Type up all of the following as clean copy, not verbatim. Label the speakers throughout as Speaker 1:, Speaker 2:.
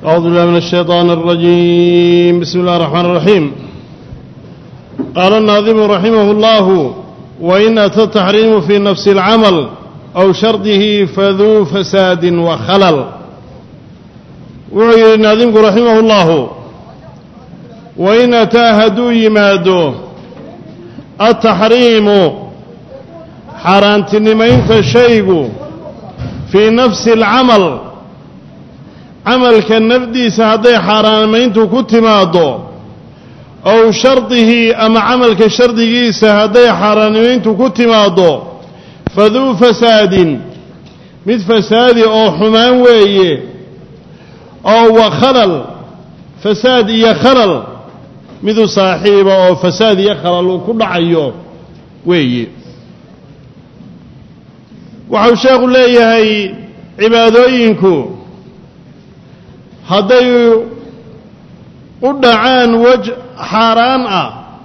Speaker 1: أعوذ بالله من الشيطان الرجيم. بسم الله الرحمن الرحيم. قال الناظم رحمه الله: وإن أتى التحريم في نفس العمل أو شرطه فذو فساد وخلل. وعي الناظم رحمه الله: وإن أتى هدو يمادو التحريم حرانتنمين تشيق في نفس العمل عمل كالنفدي سهدي حرانمين تكتمادو أو شرطه أما عمل كشرطه سهدي حرانمين تكتمادو فذو فساد مثل فساد أو حمان ويه أو وخلل فساد يخلل مثل صاحب أو فساد يخلل وكل عيو ويه. waxau sheekhu leeyahay cibaadooyinku hadday u dhacaan wej xaaraan ah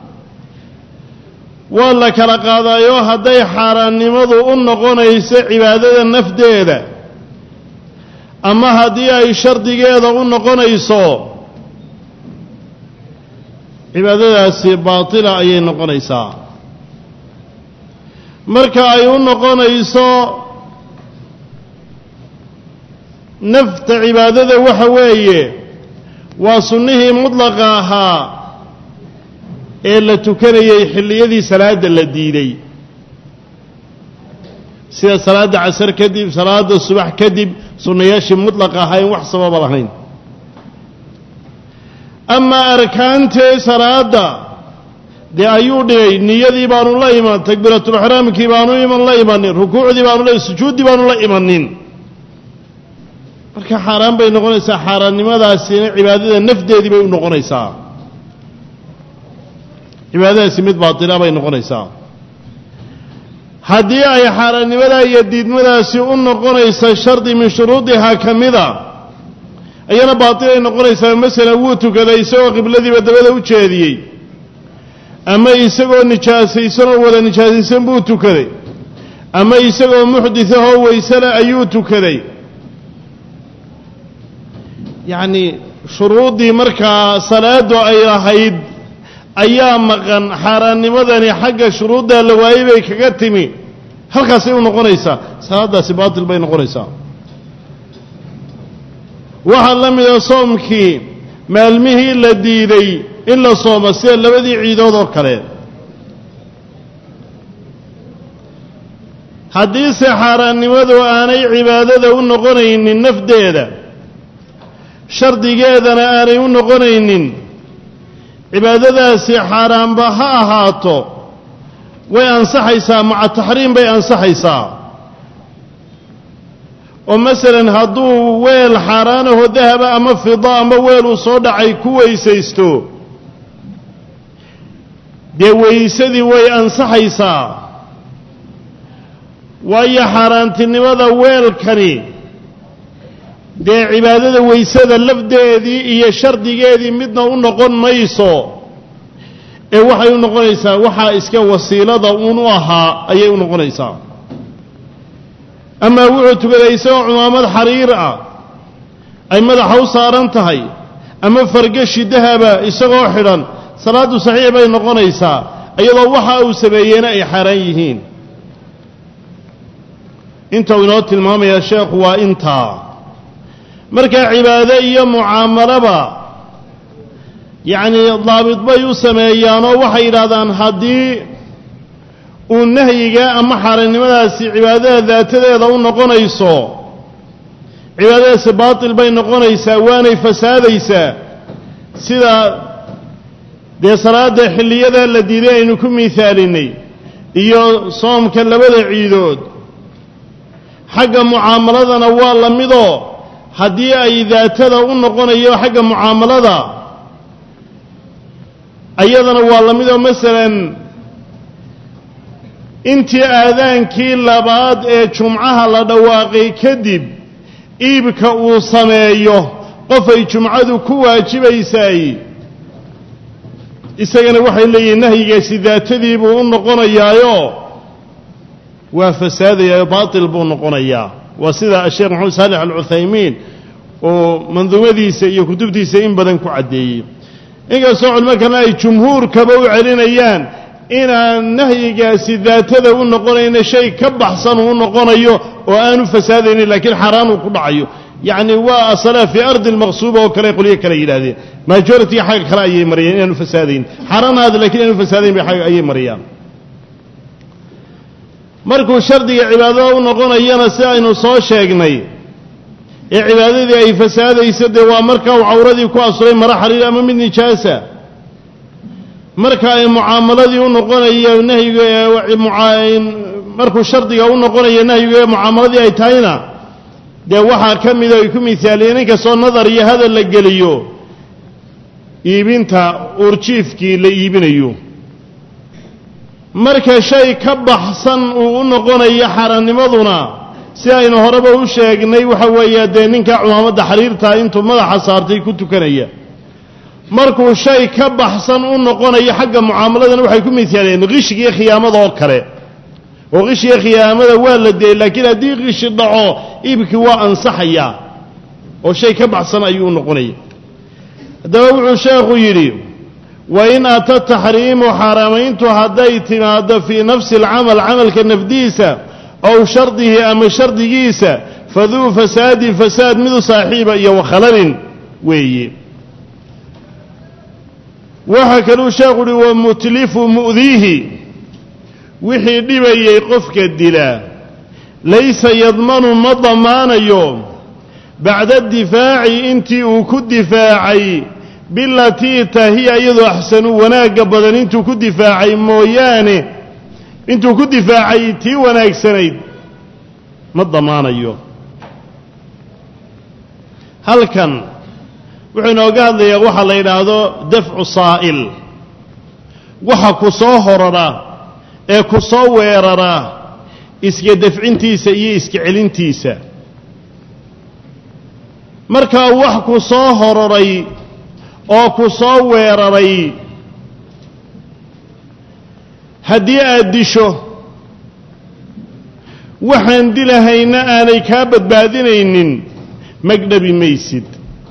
Speaker 1: waa la kala qaadayo hadday xaaraannimadu u noqonayso cibaadada nafdeeda ama haddii ay shardigeeda u noqonayso cibaadadaasi baatila ayay noqonaysaa. marka ay u noqonayso nafta cibaadada waxa weeye waa sunnihii mudlaqa ahaa ee la tukanayay xilliyadii salaada la diiday, sida salaada casar kadib, salaada subax kadib, sunnayaashii mudlaqa ahaa in wax sababa lahayn. ama arkaantee salaada dee ayuu dhigay, niyadii baanu la iman, takbiiratulixraamkii baanu la imanin, rukuucdii baanu sujuuddii baanu la imanin. marka xaaraan bay noqonaysaa. xaaraannimadaasina cibaadada nafdeedii bay u noqonaysaa. cibaadadaasi mid baatila bay noqonaysaa. haddii ay xaaraannimadaa iyo diidmadaasi u noqonaysa shardi min shuruudihaa ka mida, ayana baatilay noqonaysaa. masalan wuu tukaday isagoo qibladiiba dabada u jeediyey, ama isagoo nijaasaysan oo wada nijaasaysan buu tukaday, ama isagoo muxdithahoo waysale ayuu tukaday. yacni shuruuddii markaa salaadu ay lahayd ayaa maqan. xaaraannimadani xagga shuruuddaa la waayey bay kaga timi, halkaasay u noqonaysaa. salaaddaasi baatil bay noqonaysaa. waxaa la mida soomkii maalmihii la diiday in la soomo, sida labadii ciidood oo kale. haddiise xaaraannimadu aanay cibaadada u noqonaynin nafdeeda, shardigeedana aanay u noqonaynin, cibaadadaasi xaaraanba ha ahaato way ansaxaysaa, maca taxriim bay ansaxaysaa. oo masalan hadduu weel xaaraanaho dahaba ama fida ama weel uu soo dhacay ku weysaysto, dee weysadii way ansaxaysaa. waayo xaaraantinimada weelkani dee cibaadada weysada lafdeedii iyo shardigeedii midna u noqon mayso, ee waxay u noqonaysaa waxaa iska wasiilada uun u ahaa ayay u noqonaysaa. amaa wuxuu tukaday isagoo cumaamad xariir ah ay madaxa u saaran tahay, ama fargashi dahaba isagoo xidhan, salaaddu saxiix bay noqonaysaa, iyadoo waxa uu sameeyeyna ay xaaraan yihiin. inta uu inoo tilmaamayaa sheekhu waa intaa. markaa cibaado iyo mucaamalaba yacnii daabit bay u sameeyaanoo waxay yidhaahdaan haddii uu nahyiga ama xaaraannimadaasi cibaadada daatadeeda u noqonayso, cibaadadaasi baatil bay noqonaysaa, waanay fasaadaysaa. sida dee salaada xilliyada la diiday aynu ku miisaalinay, iyo soomka labada ciidood. xagga mucaamaladana waa la midoo haddii ay daatada u noqonayo xagga mucaamalada, ayadana waa la midoo masalan intii aadaankii labaad ee jumcaha la dhawaaqay kadib iibka uu sameeyo qof ay jumcadu ku waajibaysaay, isagana waxay leeyihiin nahyigaasi daatadii buu u noqonayaayo waa fasaadayaa, baatil buu noqonayaa. وسيدة الشيخ محمد صالح العثيمين manduumadiisa iyo kutubtiisa in badan ku cadeeyay inkastoo culimo kalena ay jumhuurkaba u celinayaan inaan nahyigaasi daatada u noqonayna shay ka baxsan uu noqonayo oo aanu fasaadaynin laakiin xaraan uu ku dhacayo yacni waa asalaa fii ardi almaqsuuba oo kale qolyo kale yidhaahdeen majority xagga kale ayay mariyeen inaanu fasaadayn xaaraanaada laakiin inaanu fasaadayn bay xagga ayay mariyaan markuu shardiga cibaadada u noqonayana si aynu soo sheegnay ee cibaadadii ay fasaadayso dee waa marka uu cawradii ku asuray mara xariir ama mid nijaasa marka ay mucaamaladii u noqonayo nahyiga markuu shardiga u noqonayo nahyiga ee mucaamaladii ay tahayna dee waxaa ka mida ay ku misaaliyeen inkastoo nadar iyo hadal la geliyo iibinta urjiifkii la iibinayo marka shay ka baxsan uu u noqonayo xaaraannimaduna si aynu horeba u sheegnay waxa weeye dee ninka cumaamadda xariirtaa intuu madaxa saartay ku tukanaya markuu shay ka baxsan u noqonayo xagga mucaamaladana waxay ku misaaleen qishiga iyo khiyaamada oo kale oo qishiga khiyaamada waa la deeyay laakiin haddii qishi dhaco iibkii waa ansaxayaa oo shay ka baxsan ayuu u noqonaya haddaba wuxuu sheekhu yidhi wain ata taxriimu xaaraamayntu hadday timaado fii nafsi alcamal camalka nafdiisa ow shardihi ama shardigiisa faduu fasaadin fasaad midu saaxiiba iyo wakhalalin weeye waxaa kaluu sheekhu uhi wamutlifu mu'diihi wixii dhibayay qofka dila laysa yadmanu ma damaanayo bacda difaaci intii uu ku difaacay bilatii tahiya iyadoo axsanu wanaagga badan intuu ku difaacay mooyaane intuu ku difaacay tii wanaagsanayd ma damaanayo halkan wuxuu inooga hadlayaa waxaa la yidhaahdo dafcu saa'il waxa ku soo horara ee ku soo weerara iska dafcintiisa iyo iska celintiisa markaa wax ku soo hororay oo ku soo weeraray haddii aad disho waxaan dilahayna aanay kaa badbaadinaynin magdhabi maysid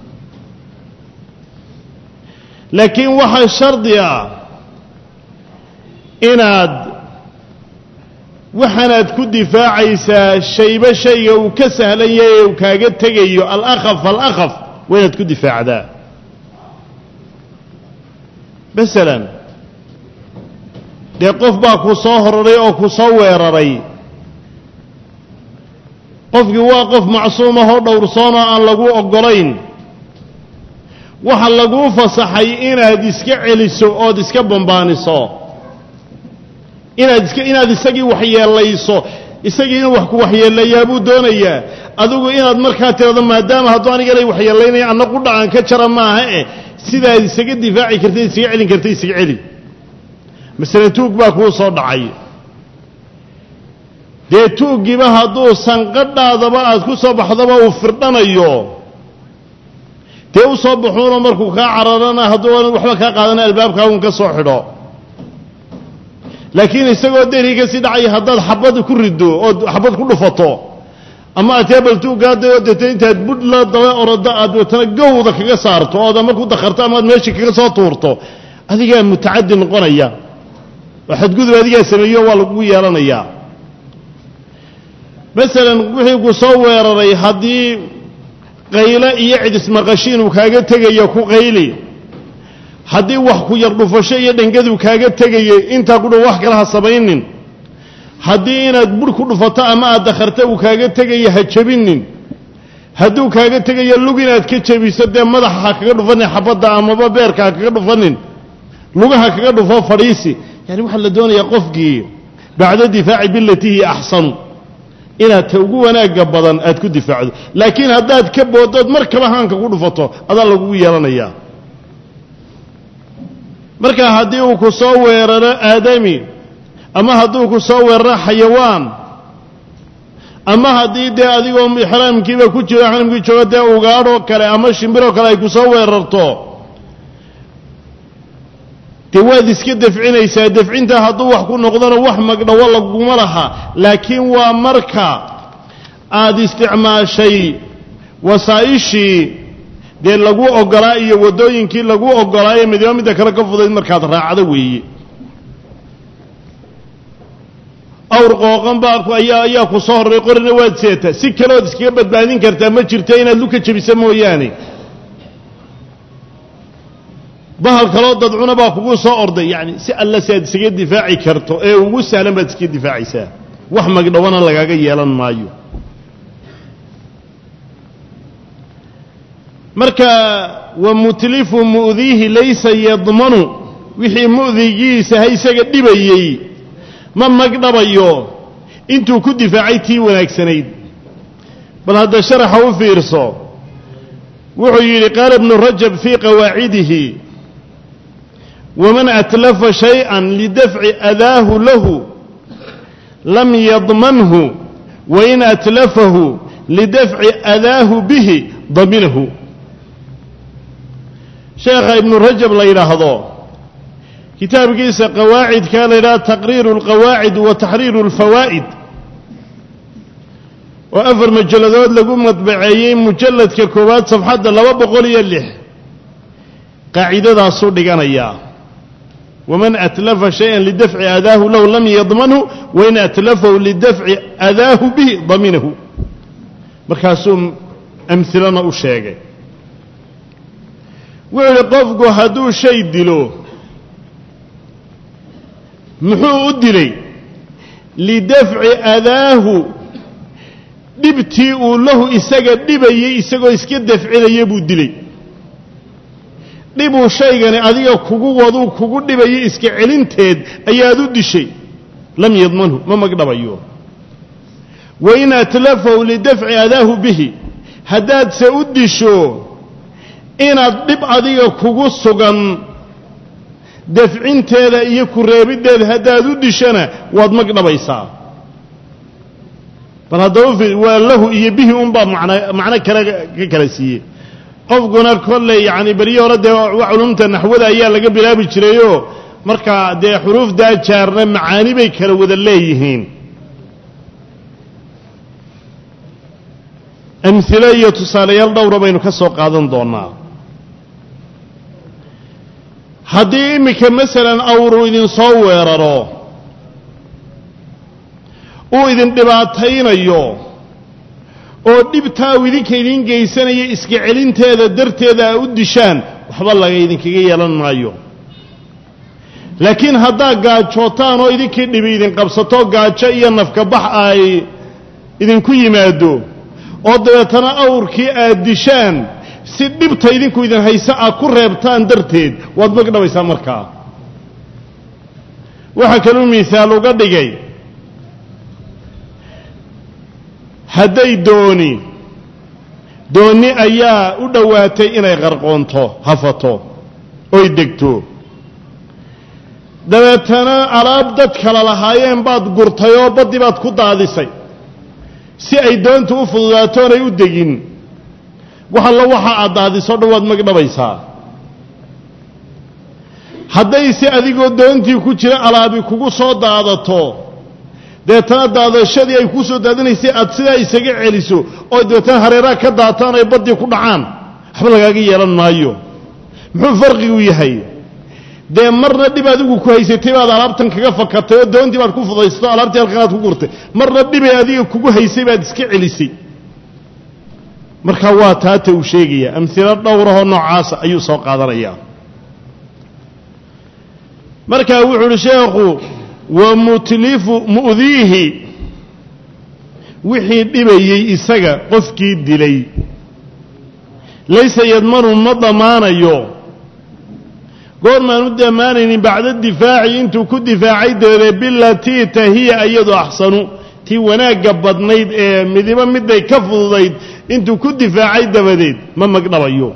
Speaker 1: laakiin waxaa shardi ah inaad waxaanaad ku difaacaysaa shayba shayga uu ka sahlan yahay ee uu kaaga tegayo alakhaf falakhaf waa inaad ku difaacdaa masalan dee qof baa ku soo hororay oo ku soo weeraray qofkii waa qof macsuum ahoo dhowrsoon oo aan lagu oggolayn waxa laguu fasaxay inaad iska celiso ood iska bambaaniso inaad isagii waxyeelayso isagii inuu wax ku waxyeelayaa buu doonayaa adigu inaad markaa tirado maadaama hadduu aniganay waxyeelaynaya anna qudhacaan ka jara maaha sidaad isaga difaaci kartay isaga celin kartay isaga celi masalan tuug baa kuu soo dhacay dee tuuggiiba hadduu sanqadhaadaba aad ku soo baxdaba uu firdhanayo dee u soo baxuunoo markuu kaa cararana hadduu waxba kaa qaadana albaabkaagun ka soo xidho laakiin isagoo deri ka sii dhacay haddaad xabad ku riddo ood xabad ku dhufato ama ateebal tuuggaadayoo deeta intaad budh la daba oroda aad deetana gowda kaga saarto ood ama ku dakharto ama aad meeshii kaga soo tuurto adigaa mutacaddi noqonaya oo xadgudub adigaa sameeyo waa lagugu yeelanayaa masalan wixii ku soo weeraray haddii qayle iyo cidismaqashiin uu kaaga tegayo ku qayli haddii wax ku yar dhufasho iyo dhangadu kaaga tegayay intaa ku dhow wax kale ha samaynin haddii inaad budh ku dhufato ama aad dakharto uu kaaga tegayo ha jabinin hadduu kaaga tegayo lug inaad ka jabiso dee madaxa ha kaga dhufanin xabadda amaba beerka ha kaga dhufanin lugaha kaga dhufo fadhiisi yani waxaa la doonayaa qofkii bacda difaaci bilatihi axsanu inaad ta ugu wanaagga badan aad ku difaacdo laakiin haddaad ka boodood markaba haanka ku dhufato adaa lagugu yeelanayaa marka haddii uu ku soo weeraro aadami ama hadduu ku soo weeraro xayawaan ama haddii dee adigoo ixraamkiiba ku jiro xaramkii jooga dee ugaadhoo kale ama shimbiroo kale ay ku soo weerarto dee waad iska dafcinaysaa dafcinta hadduu wax ku noqdona wax magdhawo laguma laha laakiin waa marka aad isticmaashay wasaa'ishii dee lagu oggolaa iyo waddooyinkii lagu oggolaa ee midiba midda kale ka fudayd markaad raacdo weeye awr qooqan baa ayaa ku soo horray qorina waad seeta si kaleood iskaga badbaadin kartaa ma jirta inaad luka jebisa mooyaane bahal kaloo dadcuna baa kugu soo orday yacni si alla si aad isaga difaaci karto ee ugu sahlan baad iskaga difaacaysaa wax magdhawana lagaaga yeelan maayo marka wa mutlifu mu'diihi laysa yadmanu wixii mu'digiisa ha isaga dhibayey ma magdhabayo intuu ku difaacay tii wanaagsanayd bal hadda sharaxa u fiirso wuxuu yidhi qaala ibnu rajab fii qawaacidihi waman atlafa shayئan lidafci adaahu lahu lam yadmanhu wain atlafahu lidafci adaahu bihi daminahu sheekha ibnu rajab la yidhaahdo kitaabkiisa qawaacidkaa la yidhaha taqriiru اlqawaacid wa taxriiru اlfawaa'id oo 4 majalladood lagu madbaceeyey mujalladka koowaad safxadda 206 qaacidadaasuu dhiganayaa waman atlafa shayئan lidafci adaahu lahu lam yadmanhu wain atlafahu lidafci adaahu bihi daminahu markaasuu amhilana u sheegay wuxuu yidhi qofku hadduu shay dilo muxuu u dilay lidafci adaahu dhibtii uu lahu isaga dhibayey isagoo iska dafcinaya buu dilay dhibuu shaygani adiga kugu waduu kugu dhibayay iska celinteed ayaad u dishay lam yadmanhu ma magdhabayo wain atlafahu lidafci adaahu bihi haddaadse u disho inaad dhib adiga kugu sugan dafcinteeda iyo ku reebiddeeda haddaad u dishana waad magdhabaysaa bal haddaba waa lahu iyo bihi unbaa macno kale ka kala siiyey qofkuna kolley yacni beryo hore dee culumta naxwada ayaa laga bilaabi jirayoo markaa dee xuruufdaa jaarna macaani bay kala wada leeyihiin amhilo iyo tusaalayaal dhowra baynu ka soo qaadan doonnaa haddii iminka masalan awru idin soo weeraro uu idin dhibaataynayo oo dhibtaa uu idinka idin geysanaya iska celinteeda darteeda a u dishaan waxba laga idinkaga yeelan maayo laakiin haddaad gaajootaan oo idinkii dhibi idin qabsato gaajo iyo nafkabax ay idinku yimaado oo dabeetana awrkii aad dishaan si dhibta idinku idin haysa aad ku reebtaan darteed waad magdhabaysaa markaa waxaa kaluu miisaal uga dhigay hadday dooni ayaa u dhowaatay inay qarqoonto hafato oy degto dabeetana alaab dad kala lahaayeen baad gurtay oo baddii baad ku daadisay si ay doontu u fududaato oonay u degin wax allo waxa aad daadiso dhan waad magdhabaysaa hadday si adigoo doontii ku jira alaabi kugu soo daadato deetana daadashadii ay kuu soo daadinaysay aad sidaa isaga celiso oo dabeetana hareeraha ka daataan ay baddii ku dhacaan waxba lagaaga yeelan maayo muxuu farqigu yahay dee marna dhib adigu ku haysatay baad alaabtan kaga fakatay oo doontii baad ku fudaysato alaabtii halkan aad ku gurtay marna dhibay adiga kugu haysay baad iska celisay marka waa taata uu sheegaya amhilo dhowrahoo noocaasa ayuu soo qaadanayaa markaa wuxuu uhi sheekhu wa mutlifu mu'diihi wixii dhibayey isaga qofkii dilay laysa yadmanu ma damaanayo goormaan u damaanaynin bacda difaaci intuu ku difaacay dabadeed bilatii tahiya iyadu axsanu tii wanaagga badnayd ee midiba midday ka fududayd intuu ku difaacay dabadeed ma magdhabayo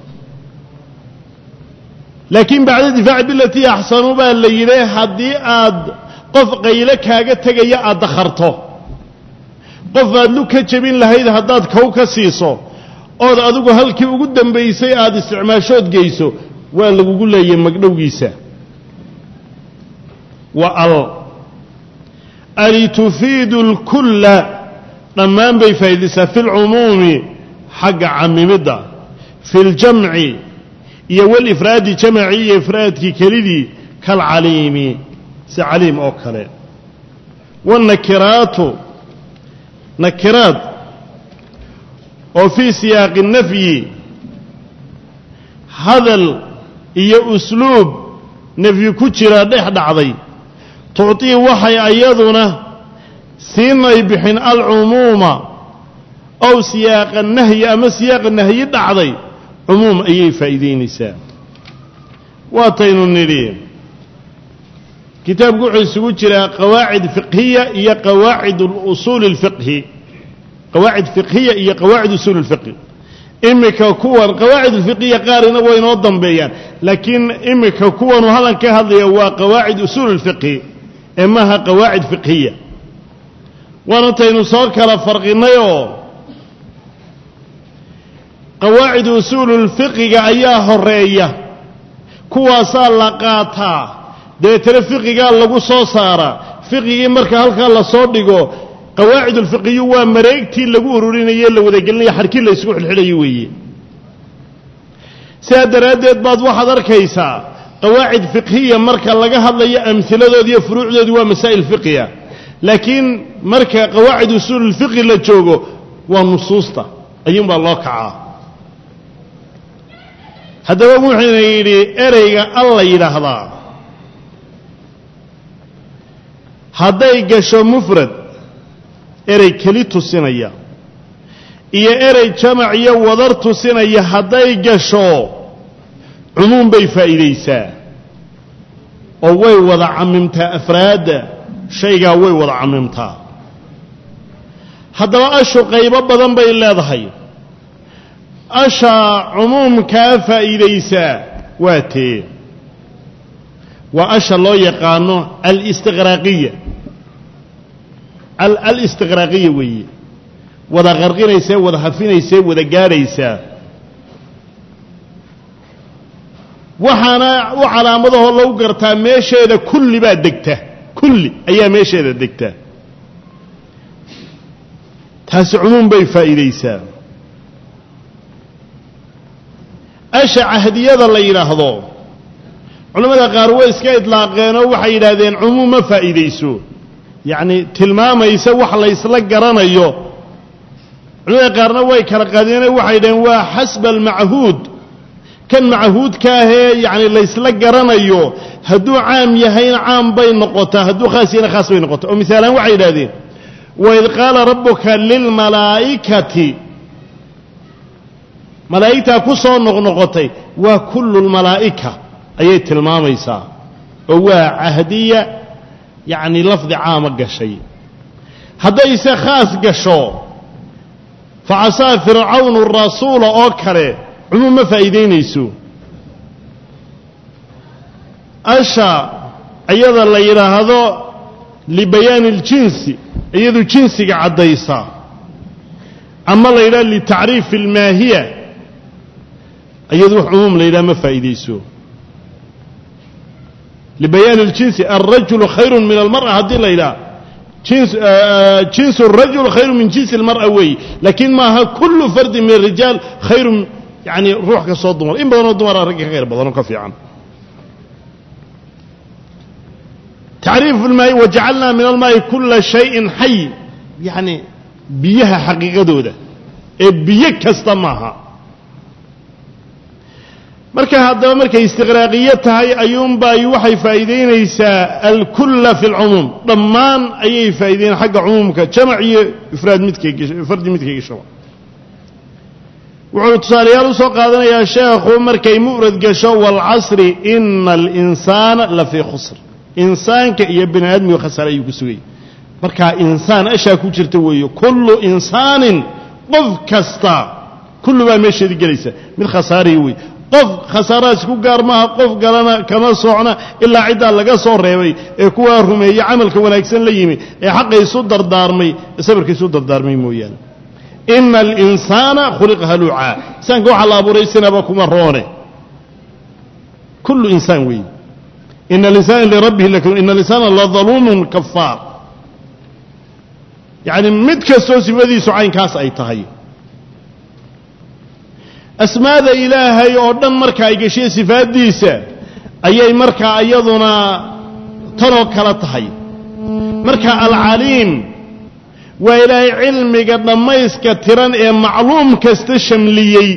Speaker 1: laakiin bacda difaaci bilatii axsanu baa la yidhi haddii aad qof qayle kaaga tegaya aad dakharto qof aad lug ka jebin lahayd haddaad kow ka siiso ood adigu halkii ugu dambaysay aad isticmaashood geyso waa lagugu leeyahay magdhowgiisa wa ali tufiidu اlkulla dhammaan bay faa'iidaysaa fi lcumuumi حق عممدة في الجمع والإفراد جمعي إفراد كليدي كالعليم سعليم أوكله والنكرات نكرات وفي سياق النفي هذا أسلوب نفي كتيرا دحد عضي تعطي وحي أيضنا سيما يبحن العموم أو سياق النهي أما سياق النهي دعضي عموم أي فايدين نساء واتين النريم كتاب قعد سوتشرا قواعد فقهية هي قواعد الأصول الفقهي قواعد فقهية هي قواعد أصول الفقه إمك كون قواعد الفقهية قارنة وينوضم بيان لكن إمك كون وهلا كهذا هو قواعد أصول الفقه إماها قواعد فقهية ونتين صار كلا فرقنا قواعد أصول الفقه أيها الرئية كواسا لقاتا deetana fiqigaa lagu soo saara fiqigii marka halkaa la soo dhigo qawaacid alfiqhi waa mareegtii lagu ururinayay la wada gelinay xarkii la isku xilxilay weeye sidaa daraadeed baad waxaad arkaysaa qawaacid fiqhiya marka laga hadlayo amhiladood iyo furuucdood waa masaa'il fiqhiya laakiin marka qawaacid usul alfiqhi la joogo waa nusuusta ayuun baa loo kacaa haddaba wuxuu yidhi ereyga alla yidhaahdaa hadday gasho mufrad erey keli tusinaya iyo erey jamac iyo wadar tusinaya hadday gasho cumuum bay faa'iidaysaa oo way wada camimtaa afraadda shaygaa way wada camimtaa haddaba ashu qaybo badan bay leedahay ashaa cumuumkaa faa'iidaysaa waa tee waa asha loo yaqaano alistiqraaqiya alistiqraaqiya weeye wada qarqinaysaa wada hafinaysaa wada gaadhaysaa waxaana u calaamadahoo lagu gartaa meesheeda kulli baa degta kulli ayaa meesheeda degta taasi cumuum bay faa'iidaysaa asha cahdiyada la yidhaahdo culamada qaar way iska idlaaqeen oo waxay yidhaahdeen cumuum ma faa'iidayso yacni tilmaamaysa wax la isla garanayo culamada qaarna way kala qaadeenoo waxay yidhaheen waa xasba almachuud kan machuudka ahee yacni la isla garanayo hadduu caam yahayna caam bay noqotaa hadduu khaas yahayna khaas bay noqotaa oo misaalaan waxay yidhahdeen waid qaala rabbuka lilmalaa'ikati malaa'igtaa ku soo noqnoqotay waa kullu lmalaa'ika ayay tilmaamaysaa oo waa cahdiya yacni lafdi caama gashay haddayse khaas gasho facasaa fircawnu rasuula oo kale cumuum ma faa'iidaynayso asha iyada la yidhaahdo libayaani اljinsi iyadu jinsiga caddaysa ama la yidhahdo litacriifi اlmaahiya iyadu wax cumuum la yidhaha ma faa'iidayso لبيان الجنس الرجل خير من المرأة هذه الليلة جنس الرجل خير من جنس المرأة وي لكن ما كل فرد من الرجال خير يعني روح كصوت ضمر إن بدنا الضمر رجع غير بدنا كفي عن تعريف الماء وجعلنا من الماء كل شيء حي يعني بيها حقيقة دودة بيك استماها marka haddaba markay istiqraaqiyo tahay ayuunba ay waxay faa'iideynaysaa alkulla fi alcumuum dhammaan ayay faa'iideyn xagga cumuumka jamac iyo ifraad fardi midkay gasho wuxuu tusaalayaal u soo qaadanayaa sheekhu markay mufrad gasho walcasri ina alinsaana lafii khusr insaanka iyo bini aadmiga khasaare ayuu ku sugay markaa insaan ashaa ku jirta weeyo kullu insaanin qof kasta kullu baa meesheedii gelaysa mid khasaaraya wey qof khasaaraas ku gaar maaha qof galana kama socna ilaa ciddaa laga soo reebay ee kuwaa rumeeyey camalka wanaagsan la yimi ee xaqa isu dardaarmay sabarka isu dardaarmay mooyaane ina alinsaana khuliqa haluucaa insaanka waxaa la abuuray sinaba kuma roone kullu insaan weeye ina alinsaana lirabbihi lakanuun ina alinsaana ladaluumun kafaar yacni mid kastoo sifadiisu caynkaas ay tahay asmaada ilaahay oo dhan marka ay gashay sifaadiisa ayay marka iyaduna tanoo kala tahay marka al-aliim waa ilaahay cilmiga dhamayska tiran ee macluum kasta shamliyay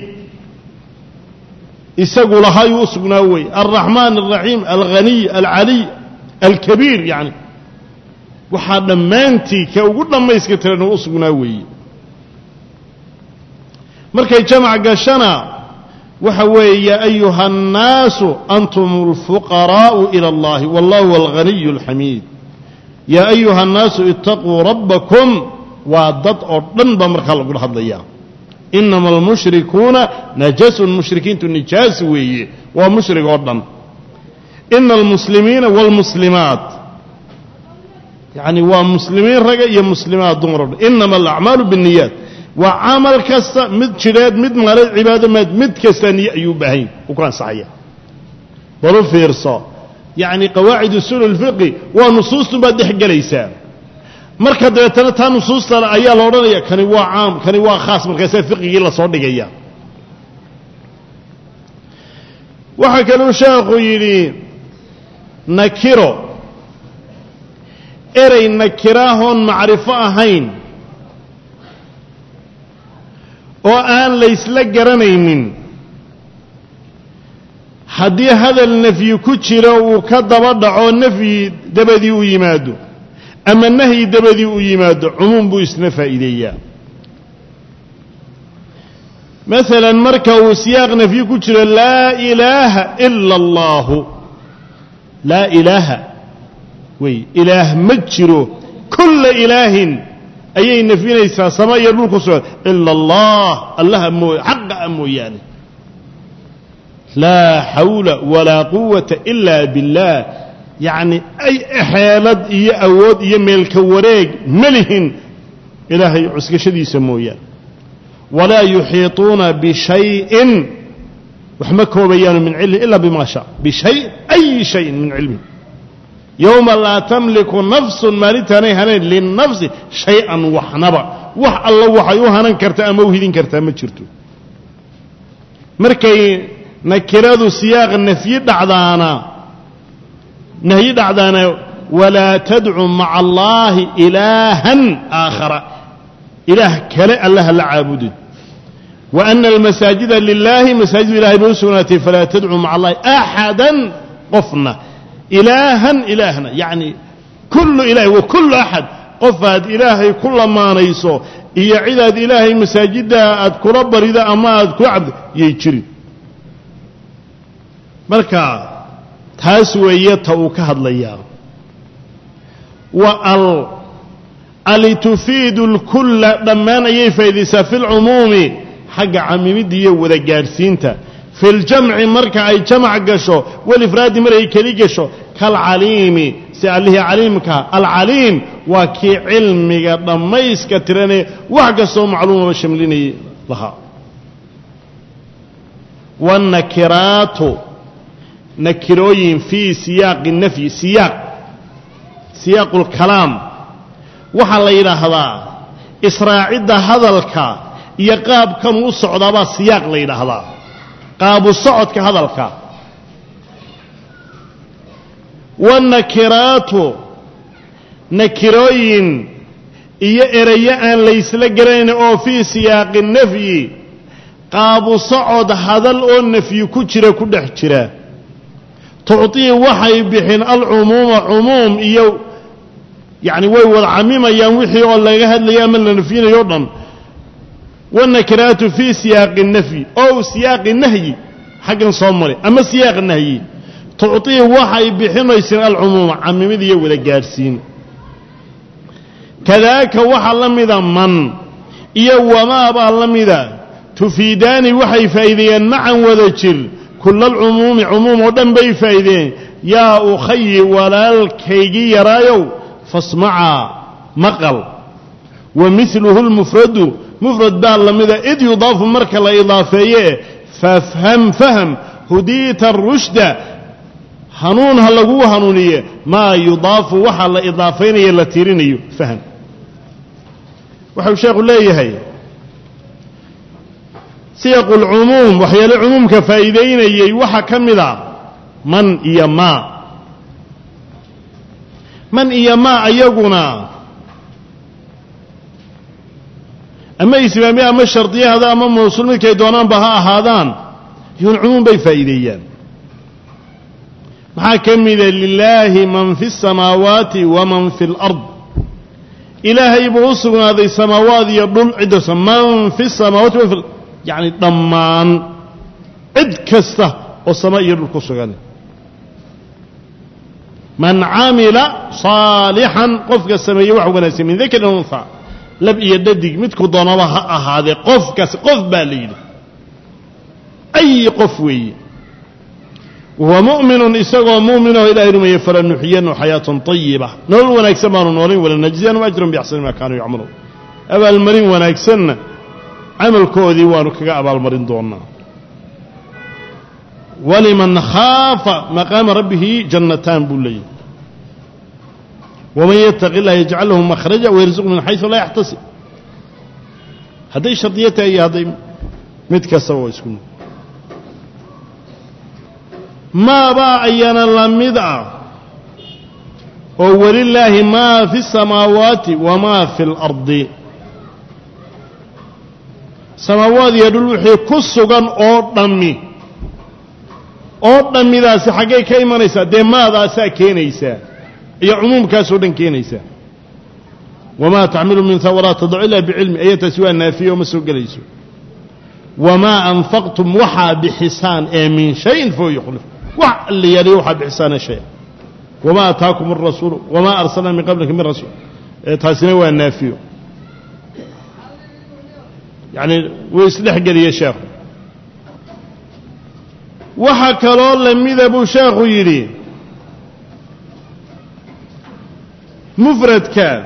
Speaker 1: isagu lahayu usugnaa way ar-rahmaan ar-rahiim al-ghani al-ali al-kabiir yani waxa dhamaantii ka ugu dhamayska tiran oo usugnaa way markay jamac gashana waxa weeye ayuha an-naasu antumul fuqaraa'u ila allahi wallahu al-ghaniyyu al-hamiid ya ayuha an-naasu ittaquu rabbakum wa dad oo dhan ba marka lagu hadlayaa inama al-mushrikuuna najasun mushrikiintu nijaas weeye waa mushrig oo dhan inna al-muslimiina wal-muslimaat yani waa muslimiin raga iyo muslimaat dumar inama al-a'maalu bin-niyyat wa amal kasta mid jireed mid maalay cibaado mid kasta niyo ayuu baahan u kan saxiya balu fiirso yani qawaacid usul al-fiqh wa nusuustu ba dhexgalaysa marka deetana taa nusuusta ayaa la oranaya kani waa caam kani waa khaas marka fiqhigi la soo dhigaya waxa kale uu sheekhu yiri nakiro eray nakirahon macrifo ahayn oo aan la isla garanaynin haddii hadal nafyi ku jiro uu ka daba dhaco nafyi dabadii u yimaado ama nahyi dabadii u yimaado cumuum buu isna faa'iideeyaa مثلا marka uu siyaaq nafyi ku jiro laa ilaaha illa allah laa ilaaha way ilaah ma jiro kullu ilaahin ayay nafinaysaa sama iyo dhulku soo illa allah allah xaqqa mooyaane la hawla wala quwwata illa billah yani ay xeelad iyo awood iyo meel ka wareeg malihin ilaahay cuskashadiisa mooyaan wala yuhituna bi shay'in wahma koobayaan min ilmi illa bima sha bi shay ay shay min ilmi يوم لا تملك نفس مالتاني هنين للنفس شيئا وحنبا وح الله وحيو هنن كرتا أما وهدين كرتا ما جرتو مركي نكرادو سياق النفي دعدانا نهي دعدانا ولا تدعو مع الله إلها آخر إله كلا الله العابد وأن المساجد لله مساجد الله بوسناتي فلا تدعو مع الله أحدا قفنا إلهنا يعني كل إله وكل أحد قفاد إلهي كل ما نيسو إيا عداد إلهي مساجدها أذكر ربر إذا أما أذكر عبد يجري ملكا تاسويته وكهد ليا ألي تفيد الكل ضمان يفيدسا في العموم حق عميمدية وذا جارسينتا في الجمع مركع أي جمع قشو والإفراد مرأي كلي قشو كالعليم سأله عليمك العليم وكي علمك ضميس كترني وحقصو معلومة وشمليني لها والنكرات نكروين في سياق النفي سياق الكلام وحال إلى هذا إسراعد هذا الكا يقاب كم وصعد هذا سياق إلى هذا قابو الصعد كهذا الكا والنكرات نكروين إرياء ليس لقرين أو في سياق النفي قابو صعد هذا النفي كجرة كده حجرة تعطي وحي بحين العموم عموم إيو يعني ويوض عميمة ينوحي والله يهد ليامن لنفينا يوضن والنكرات في سياق النفي أو سياق النهي حقا صمري أما سياق النهي تعطيه وحي بحين يصير العموم عميمة يوضا جارسين كذاك وحي لمذا من إيو وما أبا لمذا تفيداني وحي فايدين معا وذكر كل العموم عموم ودن بي فايدين يا أخي ولا الكيجي يرايو فاسمعا مقل ومثله المفرد مفرد بال لمذا إذ يضاف مركة إضافية فهم هدية الرشد هنون هلقوه هنونية ما يضاف وحل إضافين يلتيريني فهم وحو شيخ الله يهي سياق العموم وحيال العموم كفائدين يوحى كمذا من إيما من إيما أيقنا أما إسلامي أما الشرطية هذا أما موصول من كيدونان بها هذان يكون العموم بفائدين محاكم لله من في السماوات ومن في الأرض إلهي بوصفنا هذه السماوات يضل عدة من في السماوات وفي الأرض يعني ضمان عد كسته والسماء يرلك السجان من عامل صالحا قفك السماء وحونا من ذكر الأنثى لب يددك متك ضنبها هذا قف باليل أي قفوي وهو مؤمن إسقى مؤمن إلى إنه يفرن نحيينه حياة طيبة نور ونكسبان نورين ولا نجزيان وأجرهم بأحسن ما كانوا يعملون أبا المرين ونكسن عمل كودي وانك أبا المرين دوننا ولمن خاف مقام ربه جنتان بولي ومن يتق الله يجعل له مخرجا ويرزقه من حيث لا يحتسب هذه شرطيته هذه متكسوا يسكنون ما با أينا اللمدع ولله ما في السماوات وما في الأرض سماوات يدل وحي كسوغان أو دمي ذا سحقي كيما نيسا دي ماذا ساكينيسا يا عموم كاسودن كينيسا وما تعمل من ثورات تضع إلا بعلم أي تسوى النافية ومسوق ليسو وما أنفقتم وحى بحسان من شيء فهو يخلف اللي يلي وحى بحسان شيء وما أتاكم الرسول وما أرسلنا من قبلك من رسول تاسنوا النافية يعني ويسلح قال يا شيخ وحكى الله لماذا أبو شيخ يري مفرد كان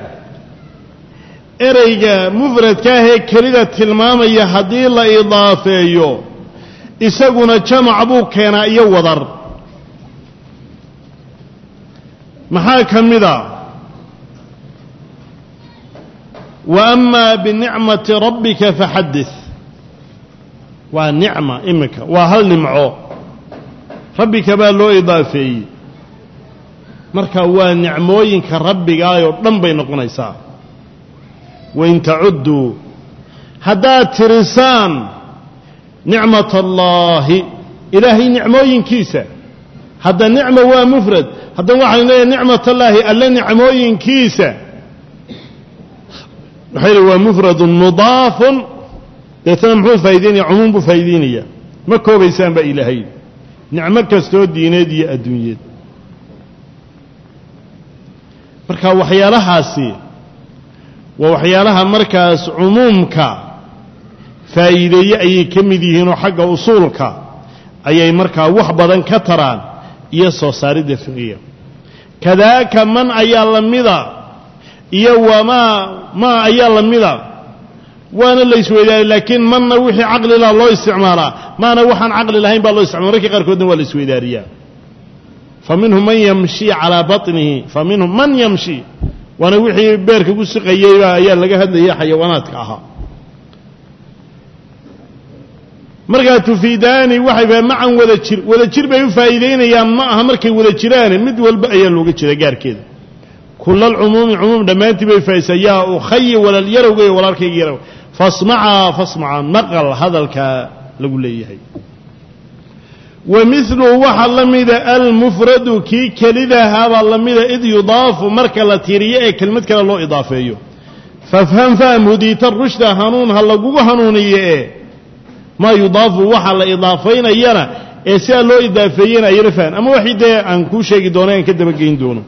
Speaker 1: إريجا مفرد كان كريدة الماما يهدي الله إضافيه إساقنا جمع أبوك كان يوضر محاكا مذا وأما بنعمة ربك فحدث والنعمة إمك وهل نمعه ربك بالله إضافي مركا ونعموين كربك آيو رنبين قنيسا وإن تعدوا هذا ترسان نعمة الله إلهي نعموين كيسا هذا نعمة ومفرد هذا واحد نعمة الله ألا نعموين كيسا بحيث هو مفرد مضاف يتنمحون فايدين عموم بفايدينية مكو بيسان بإلهي نعمة كستو دينيدي الدنيا مركا وحيالها سي ووحيالها مركز عمومك فايدي أي كمديهن حق أصولك أي مركا وحبضا كتران يسو سارد فقية كذاك من أيال المذا يوى ما أيال المذا وانا اللي يسوي ذلك لكن من نوحي عقل الله استعماله ما نوحا عقل الله ينبال الله استعماله ركي قركودن ولا يسوي ذلك فمنهم من يمشي على بطنه فمنهم من يمشي وانا وحي بيرك قسقيا ايا لغا هدليا حيواناتك اها marka tufiidaani waxay macan wada jir bay u faa'iideynayaan ma aha markay wada jiraan mid walba ayaa looga jira gaarkeeda kullal umum dhamaantii bay faa'iisayaa oo khay wala yarowgay walaalkayga yarow fasma'a naqal hadalka lagu leeyahay ومثله وحلمد المفرد كي كلذا هذا اللمد إذ يضاف مركة لتيرية كلمة كلا الله إضافيه فافهم هديت الرشد هنون هلا جوه هنونية ما يضاف وحل إضافين يرى إسأل الله إضافين يرفان أما واحد عن كل شيء دونه كده بجين دونه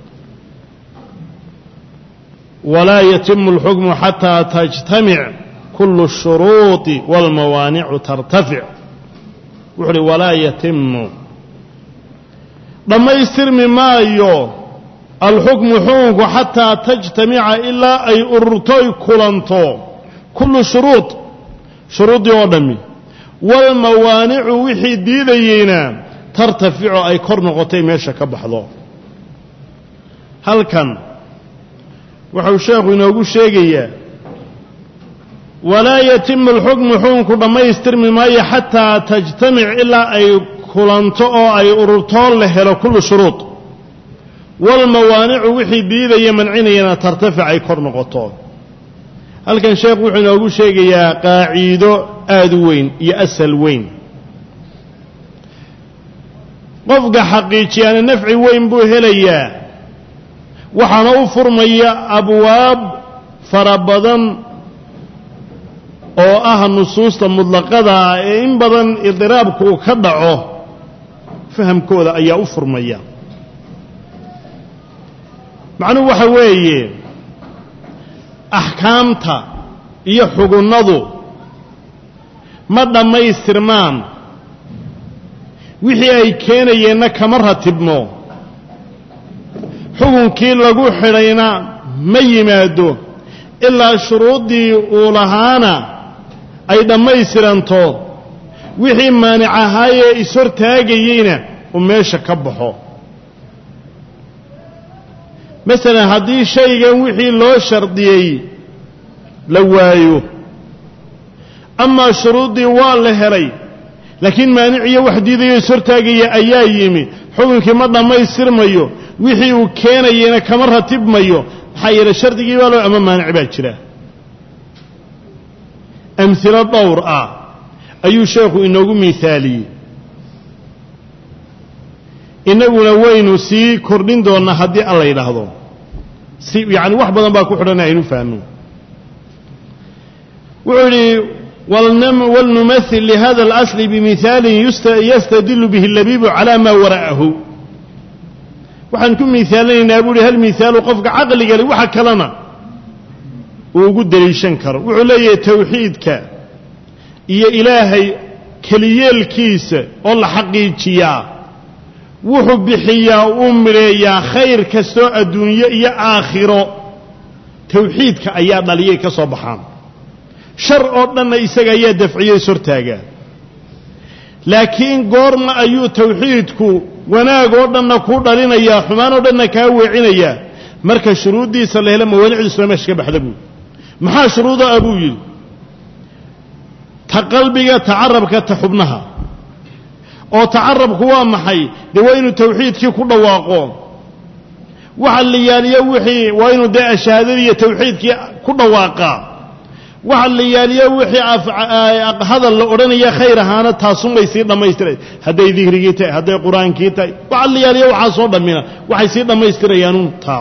Speaker 1: ولا يتم الحكم حتى تجتمع كل الشروط والموانع ترتفع ولا يتم لما يصير مما الحكم حكم حتى تجتمع إلا أي أرتوي كلانتو كل شروط يودمي والموانع وحي ديدينا ترتفع أي كرنغتي ميشا كبحضو هل كان وحو شيخ ينوغو شيخيا walaa yatimu alxukmu xukunku dhammaystirmi maayo xataa tajtamic ilaa ay kulanto oo ay ururtoo la helo kullu shuruud walmawaanicu wixii diidaya mancinayana tartafic ay kor noqoto. halkan sheekhu wuxuu inoogu sheegayaa qaaciido aad u weyn iyo asal weyn. qofka xaqiijiyaana nafci weyn buu helayaa, waxaana u furmaya abwaab fara badan oo ah nusuusta mudlaqada ee in badan idiraabku uu ka dhaco fahamkooda ayaa u furmaya. macnuhu waxa weeye axkaamta iyo xugunnadu ma dhammaystirmaan, wixii ay keenayeenna kama ratibmo, xukunkii lagu xidhayna ma yimaado ilaa shuruuddii uu lahaana ay dhammaystiranto, wixii maanic ahaayee ishortaagayeyna uu meesha ka baxo. masalan haddii shaygan wixii loo shardiyey la waayo, amaa shuruuddii waa la helay laakiin maaniciyo wax diidayo ishortaagaya ayaa yimi, xukunkii ma dhammaystirmayo, wixii uu keenayeyna kama ratibmayo, maxaa yeelay shardigii baa loo ama maanic baa jira. amhilo dhowr ah ayuu sheekhu inoogu miithaaliyey, innaguna waynu sii kordhin doonnaa haddii alla yidhaahdo. yacni wax badan baa ku xidhan aynu fahno. wuxuu yidhi walnumathil lihada alasli bimihaalin yastadilu bihi allabiibu calaa maa wara'ahu. waxaan ku miihaalinaynaa buu ihi hal miihaalu qofka caqliga le waxa kalena uu ugu deliishan karo. wuxuu leeyahay tawxiidka iyo ilaahay keliyeelkiisa oo la xaqiijiyaa wuxuu bixiyaa uu midheeyaa khayr kastoo adduunyo iyo aakhiro. tawxiidka ayaa dhaliyay ka soo baxaan, shar oo dhanna isaga ayaa dafciyey ishortaagaa. laakiin goorma ayuu tawxiidku wanaag oo dhanna kuu dhalinayaa, xumaan oo dhanna kaa weecinayaa? marka shuruuddiisa la helo mawaanicdiisuna meesha ka baxda buuli. maxaa shuruuda ah buu yidhi? ta qalbiga, ta carabka, ta xubnaha. oo tacarabku waa maxay? dee waa inuu tawxiidkii ku dhawaaqo. waxa la yaaliyo wixii waa inuu dee shahaadadii iyo tawxiidkii ku dhawaaqaa. waxa la yaaliyo wixii hadal la odhanaya khayr ahaana taasunbay sii dhammaystiray, hadday dikrigii tahay, hadday qur-aankii tahay. waxa la yaaliyo waxaasoo dhammina waxay sii dhammaystirayaanuun taa.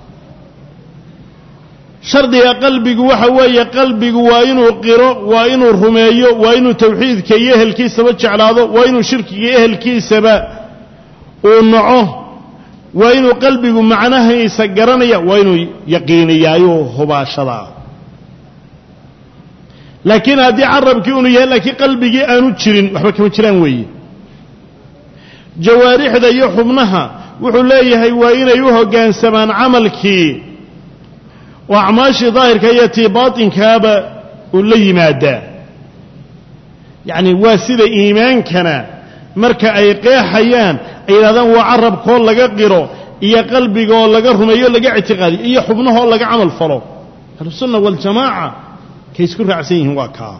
Speaker 1: shardiga qalbigu waxa weeye qalbigu waa inuu qiro, waa inuu rumeeyo, waa inuu tawxiidka iyo ehelkiisaba jeclaado, waa inuu shirkiga iyo ehelkiisaba uu naco, waa inuu qalbigu macnahiisa garanaya, waa inuu yaqiiniyaayo hubaashadaa. laakiin haddii carabkii unu yahay laakiin qalbigii aanu jirin, waxba kama jiraan weeye. jawaarixda iyo xubnaha wuxuu leeyahay waa inay u hoggaansamaan camalkii oo acmaashii daahirka iyo tii baatinkaaba uu la yimaadaa. yacni waa sida iimaankana marka ay qeexayaan ay yidhahdaan waa carabkoo laga qiro iyo qalbigaoo laga rumeeyo laga ictiqaadiyo iyo xubnahoo laga camal falo. ahlusunna waljamaaca kay isku raacsan yihiin waa kaa.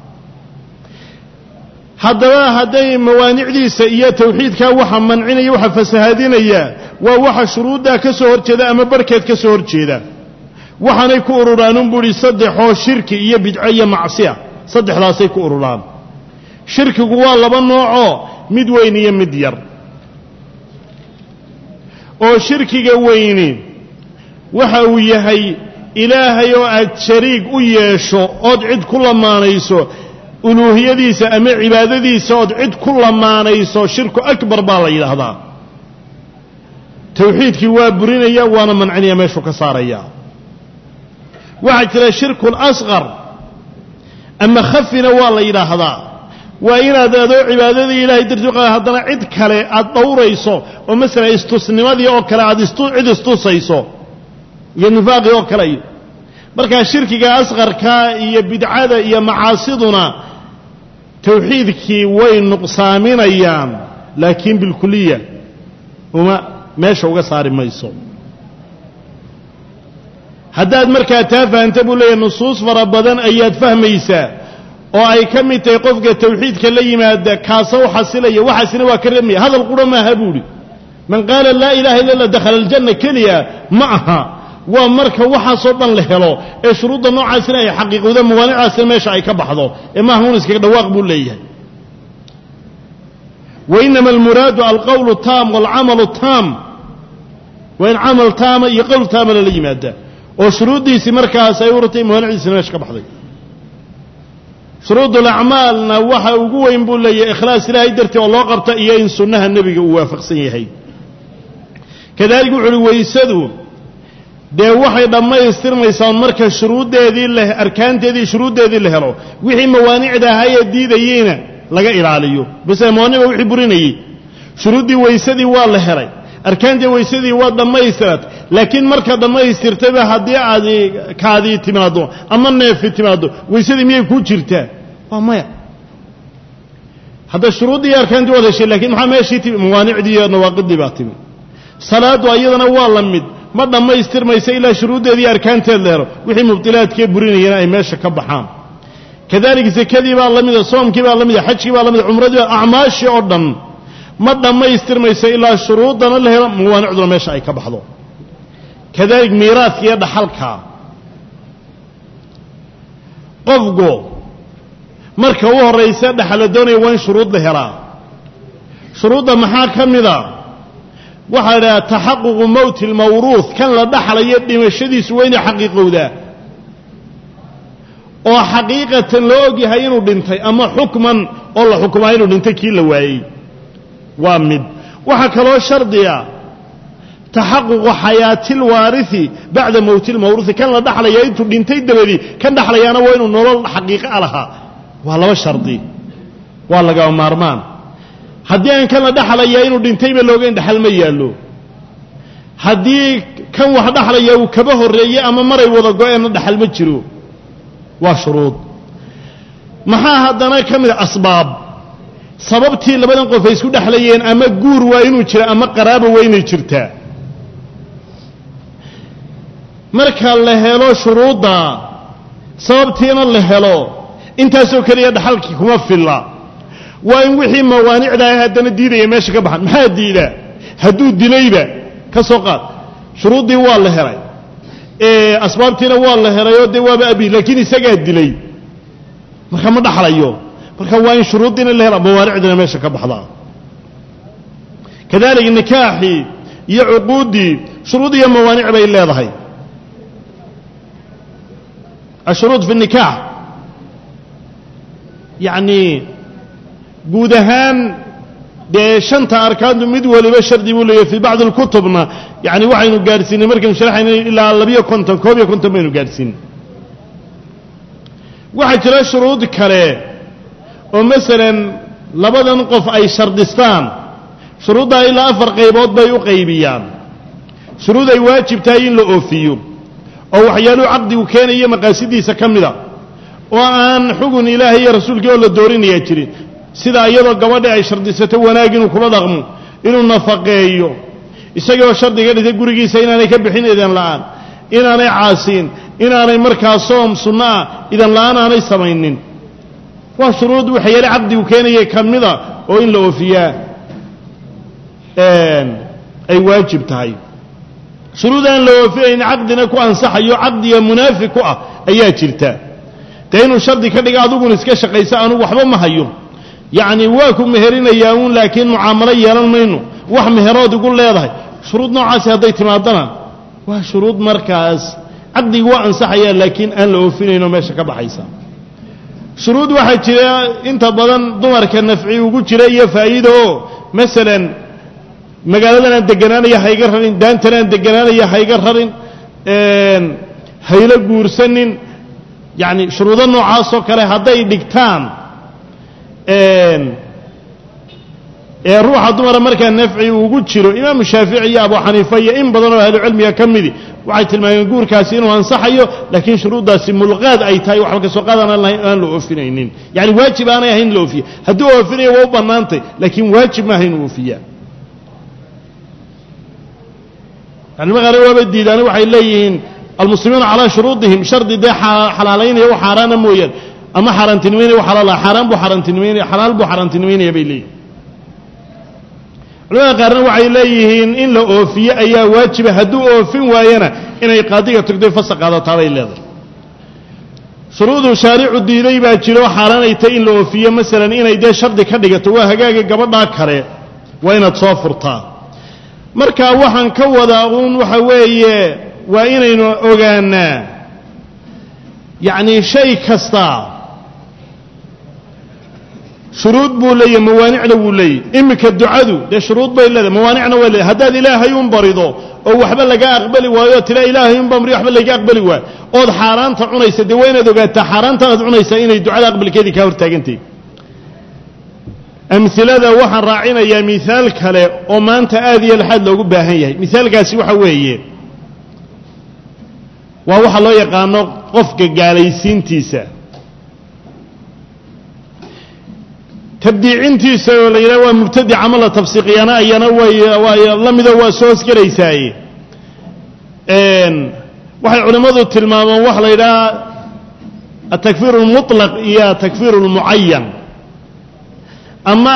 Speaker 1: haddaba hadday mawaanicdiisa iyo tawxiidkaa waxa mancinaya waxa fasahaadinaya waa waxa shuruuddaa ka soo horjeeda ama barhkeed ka soo horjeeda. waxaanay ku ururaanun buu idhi saddexoo shirki iyo bidco iyo macsiya, saddexdaasay ku ururaan. shirkigu waa laba noocoo mid weyn iyo mid yar. oo shirkiga weyni waxa uu yahay ilaahay oo aad shariig u yeesho ood cid ku lamaanayso uluuhiyadiisa ama cibaadadiisa ood cid ku lamaanayso, shirku akbar baa la yidhaahdaa. tawxiidkii waa burinaya waana mancinaya, meeshuu ka saaraya. waxaa jira shirku lasqar ama khafina waa la yidhaahdaa. waa inaad adoo cibaadadii ilahay dartii uqaa haddana cid kale aad dhowrayso oo masalan istusnimadii oo kale aad cid istusayso iyo nifaaqii oo kale. markaa shirkiga asqarka iyo bidcada iyo macaasiduna tawxiidkii way nuqsaaminayaan, laakiin bilkuliya uma meesha uga saari mayso. haddaad markaa taa fahanta buu leeyahay nusuus fara badan ayaad fahmaysaa oo ay ka mid tahay qofka tawxiidka la yimaada kaasa u xasilaya waxaasina waa ka reemaya hadal qura maaha buuhi man qaala laa ilaha illa allah dakhala aljanna keliya ma aha waa marka waxaasoo dhan la helo ee shuruudda noocaasina ay xaqiiqowda mawaanicaasina meesha ay ka baxdo ee maaha un iskaga dhawaaq buu leeyahay wainama almuraadu alqowlu taam waalcamalu taam waa in camal taama iyo qowl taama lala yimaada oo shuruuddiisii markaas ay urtay mawaaniciisina meesha ka baxday shuruud alacmaalna waxa ugu weyn buu leeyahay ikhlaas ilaahay dartii oo loo qabta iyo in sunnaha nebiga uu waafaqsan yahay kadalik wuxu uhi weysadu dee waxay dhammaystirmaysaa marka shuruuddeedii arkaanteedii shuruuddeedii la helo wixii mawaanicda ahayee diidayeyna laga ilaaliyo base mawaniba wixii burinayey shuruuddii weysadii waa la helay arkaantii weysadii waa dhammaystirat laakiin marka dhammaystirtayba haddii aad kaadii timaaddo ama neefi timaaddo weysadii miyay kuu jirtaa waa maya hadda shuruuddii iyo arkaantii waad heshay lakiin maxaa meeshii timi mawaanicdii iyo nawaaqidii baa timi salaaddu ayadana waa la mid ma dhammaystirmaysa ilaa shuruuddeedii arkaanteed la helo wixii mubtilaadkee burinayana ay meesha ka baxaan kadalik sakadii baa la mida soomkii baa la mida xajkii baa la mida cumradii baa acmaashii oo dhan ma dhammaystirmaysa ilaa shuruuddana la helo mawaanicduna meesha ay ka baxdo kadalik miiraadka iyo dhaxalka qofku marka u horraysa dhaxala doonaya waa in shuruud la helaa shuruudda maxaa ka mida waxaa la idhaha taxaququ mowti almawruuth kan la dhaxlayo dhimashadiisu waa inay xaqiiqowdaa oo xaqiiqatan la og yahay inuu dhintay ama xukman oo la xukumaa inuu dhintay kii la waayey waa mid waxaa kaloo shardiya taxaququ xayaati alwaarithi bacda mowti almawruuthi kan la dhaxlaya intuu dhintay dabadii kan dhaxlayaana waa inuu nolol xaqiiqa a lahaa waa laba shardi waa lagaba maarmaan haddii aan kan la dhaxlayaa inuu dhintayba loogayn dhaxal ma yaallo haddii kan wax dhaxlaya uu kaba horreeyey ama maray wada go-eenna dhaxal ma jiro waa shuruud maxaa haddana ka mid a asbaab sababtii labadan qof ay isku dhexlayeen ama guur waa inuu jira ama qaraaba waa inay jirtaa marka la helo shuruudda sababtiina la helo intaasoo keliya dhaxalkii kuma filla waa in wixii mawaanicda ah haddana diidaya meesha ka baxan maxaa diidaa hadduu dilayba ka soo qaad shuruuddii waa la helay asbaabtiina waa la helayoo dee waaba abi laakiin isagaa dilay marka ma dhaxlayo marka waa in shuruuddiina la hela mawaanicdiina meesha ka baxdaa kadalik nikaaxii iyo cuquuddii shuruud iyo mawaanic bay leedahay ashuruud fi nikaax yacni guud ahaan dee shanta arkaantu mid waliba shardi buu leeyahay fii bacdi alkutubna yani waxaynu gaadhsiinay markaynu sharaxayna ilaa 51 baynu gaadhsiinay waxaa jira shuruud kale oo masalan labadan qof ay shardistaan shuruuddaa ilaa 4 qaybood bay u qaybiyaan shuruud ay waajib tahay in la oofiyo oo waxyaaluhu caqdigu keenaya maqaasidiisa ka mida oo aan xugun ilaahay iyo rasuulkii oo la doorinayaa jirin sida iyadoo gabadha ay shardisato wanaag inuu kula dhaqmo inuu nafaqeeyo isagoo shardiga dhigay gurigiisa inaanay ka bixin idan la'aan inaanay caasiin inaanay markaa soom sunno ah idan la'aan aanay samaynin waa shuruud waxyaale caqdigu keenayay ka mida oo in la oofiyaa ay waajib tahay shuruud aan la oofinayn caqdina ku ansaxayo caqdiga munaafi ku ah ayaa jirta dee inuu shardi ka dhiga adiguna iska shaqaysa anugu waxba ma hayo yacni waa ku meherinayaa uun laakiin mucaamalo yeelan mayno wax meherood igu leedahay shuruud noocaasi hadday timaadana waa shuruud markaas caqdigu waa ansaxaya laakiin aan la oofinayno meesha ka baxaysa shuruud waxaa jira inta badan dumarka nafci ugu jira iyo faa'iido oo masalan magaaladan aan deganaanaya hayga rarin daantan aan deganaanaya hayga rarin hayla guursanin yacni shuruudo noocaasoo kale hadday dhigtaan ruuxa dumara markaa nafci ugu jiro imaamu shaafici iyo abu xaniifa iyo in badan oo ahlucilmiga ka midi waxay tilmaameen guurkaasi inuu ansaxayo laakiin shuruuddaasi mulqaad ay tahay waxba ka soo qaadaan aan la oofinaynin yacni waajib aanay ahayn in la oofiya hadduu oofinayo waa u bannaantay laakiin waajib maaha inuu oofiyaa yani maqaare waaba diidaani waxay leeyihiin المسلمين على شروطهم شرط ده حلالين وحرام مويل أما حرام تنوين وحلال حرام بحرام تنوين حلال بحرام تنوين يبيلي لما قرروا عليهن إن لو أوفي أي واجب هدو أوفين ويانا إن يقاضي تقدر فسق هذا طاري الله شروط شارع الديني باجلو حرام يتين لو أوفي مثلا إن يدا شرط كذا تواه جاء قبل ذاكره وين تصافرتها مركا وحن كوداون وحويه وإن أوجانا يعني شيء كستا شروط بولي موانع بولي إمك الدعاء ده شروط بولي موانعنا ولا هذا الإله ينبرضه أو وحبل لقى أقبل ويات لا إله ينبمر يحبل لقى أقبل ويا أو حرام تعنيس دي وين ذوقت حرام تعنيس إن الدعاء أقبل كذي كافر تاجنتي أمثلة ذا وحن راعينا يا مثال كله وما أنت آذي الحد لو جبهيه مثال قاسي وحويه وهو الله يقانو قفك جالسين تيسا تبديعين تيسا ولا ينوى مبتدع عمل تفسيقيانا ينوى لم يدوى سوس كريساي وحي علماء التلمام وحلا إلى التكفير المطلق يا تكفير المعين أما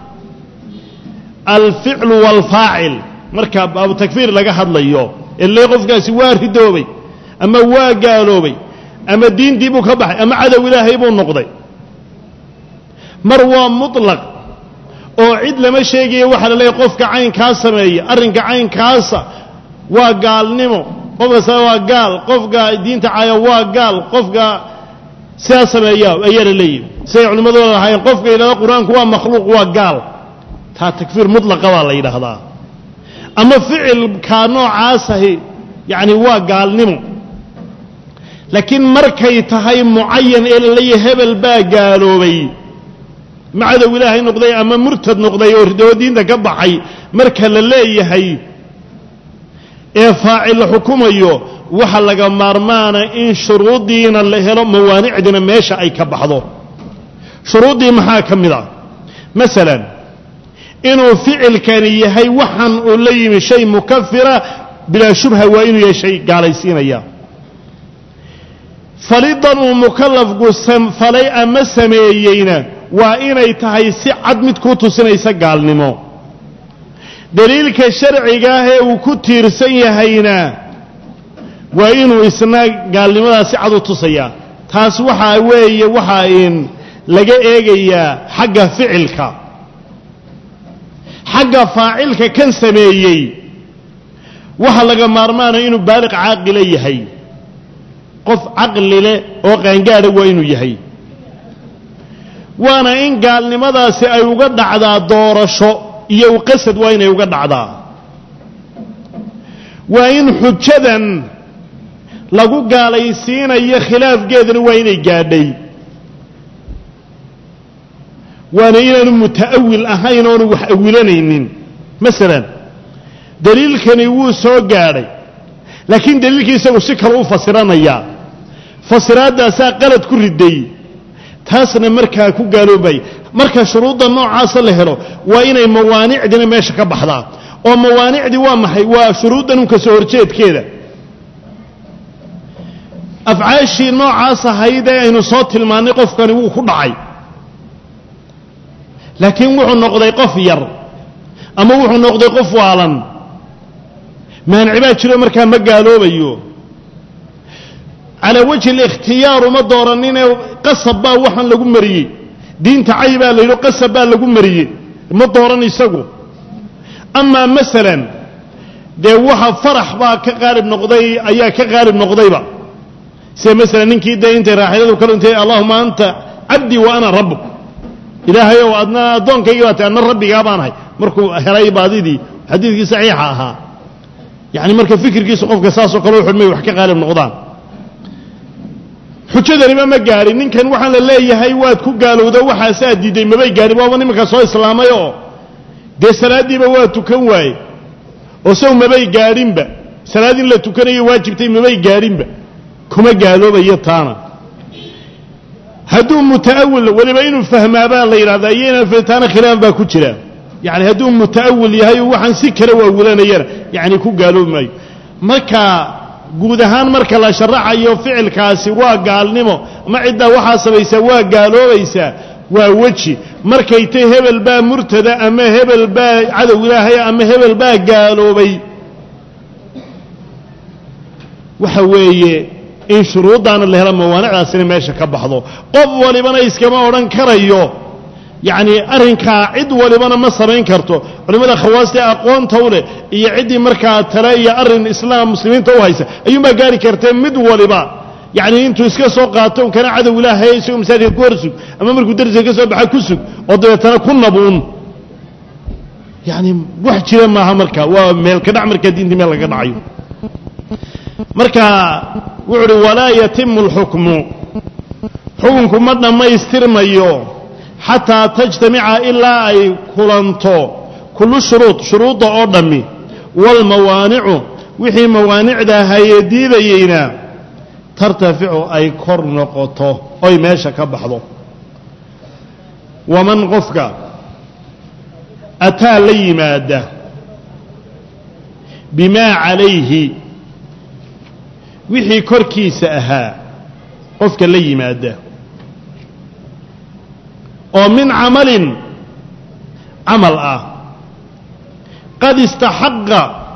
Speaker 1: الفعل والفاعل مركب أو تكفير لقى حد ليو اللي قفك سوار هدوبي أما قالوا بي أما الدين ديبو كبح أما عدو إلهي بو النقضي مروى مطلق أو عيد لما شيء وحل لي قفك عين كاسة مي أرنك عين كاسة وقال نمو قفك سوا قال قفك الدين تعايا وقال قفك سياسة مي أيار لي سيعلم ماذا هاي قفك إلى القرآن هو مخلوق وقال هذا تكفير مطلق والله إلى هذا أما فعل كانوا عاسه يعني وقال نمو لكن مركي تهي معين اللي هبل با قالوا بي ما عدا إلهي نقضي أما مرتد نقضي وردو دين دا قبحي مركا للي هي فاعل حكوميو وحلق مارمانا إن شروط دين اللي هلو موانع دين ميشا أي كبحضو شروط دين محاكم ذا مثلا إنه فعل كان يهي وحن أولي من شيء مكفرة بلا شبهة وإنه يشيء قال يسين إياه فريضا ومكلف قسم فلي أما سميينا وإنه تهي سعد متكوتو سنيسا قال نمو دليلك الشرعي قاهي وكتير سيهينا وإنه إسنا قال نمو سعد تصيا تاس وحا وي وحا إن لقى إيجيا حق فعلك حق فاعلك كان سمييي waxa laga maarmaanay inuu baaliq caaqil yahay qof aqli leh oo qaangaar ah waa inuu yahay waana in gaalnimadaasi ay uga dhacdaa doorasho iyo qasad waa inay uga dhacdaa waa in xujadan lagu gaalaysiinayo khilaafkeedana waa inay gaadhay waana inaanu mutaawil ahayn oo wax awilanaynin مثلا دليل كان يوسو قاري لكن دليل كيسا وشكل فسرانيا فسرات داسا قلت كل الدي تاسنا مركا كو قالوا بي مركا شروط النوع عاصل لهلو وإن موانع دينا ماشا كبحضا وموانع دي وامحي وشروط نوكا سورجيت كيدا أفعاشي النوع عاصل هيدا إنو صوت الماني قف كان يوو خدعي لكن وحو نقضي قف ير أما وحو نقضي قف والا ما نعباد شلو مركا ما قالوا بيو على وجه الاختيار وما دورنين قصب با وحن لقو مريي دين تعيبا ليلو قصب با لقو مريي ما دورن يسقو أما مثلا دي وحا فرح با كغالب نقضي أيا كغالب نقضي با سي مثلا ننكي دا انت راحلة وكالو انت اللهم أنت عبدي وأنا ربك إلهي وأدنا دونك يواتي أن ربي قابانهاي مركو هراي بادي دي حديثي صحيحة ها يعني مركب فكر كيس قف قصاص وقالوا حلمي وحكي غالب نقضان حجدني ما قاري نين كان waxaan la leeyahay waad ku gaalowda waxa saadiday ma bay gaari waa nimanka soo islaamayo de salaadiiba waa tukan waay oo soo ma bay gaarinba salaadin la tukanayo waajibtay ma bay gaarinba kuma gaaloobayo taana haduu mutaawil waliba inuu fahmaaba la yiraahdaa iyana fitaana khilaaf ba ku jira يعني هدوم متأول يهي وحن سكر وأولانينا يعني كو قالوا ماي مكا guudahaan marka la sharaxayo ficilkaasi waa gaalnimo ama cidda waxa sabaysa waa gaaloobaysa waa waji markay tay hebel baa murtada ama hebel baa cadow ilaahay ama hebel baa gaaloobay waxa weeye in shuruudana la helo mawaaniicdaasina meesha ka baxdo qof walibana iskama oran karayo يعني أرنكا عد ولبنا ما سمين كرتو ولماذا خواسته أقوان تولي إيا عدي مركا ترى إيا أرن إسلام مسلمين توهيسا أيما قاري كرتين مد ولبا يعني انتو اسكا سوقاتهم كان عدو الله هيسو مساجي كورسو أما مركو درسي كسو بحا كسو وضيتنا كنا بون يعني وحجي لما مركا وميلك دع مركا دين دي ميلك دعيو مركا وعري ولا يتم الحكم حكمكم مدنا ما يسترميو حتى تجتمع إلا أي كلانتو كل شروط أردمي والموانع وحي موانع ده هيدي بينا ترتفع أي كرنقطه أي ماشا كبحضه ومن غفك أتى لي مادة بما عليه وحي كركي سأها غفك لي مادة ومن عمل قد استحق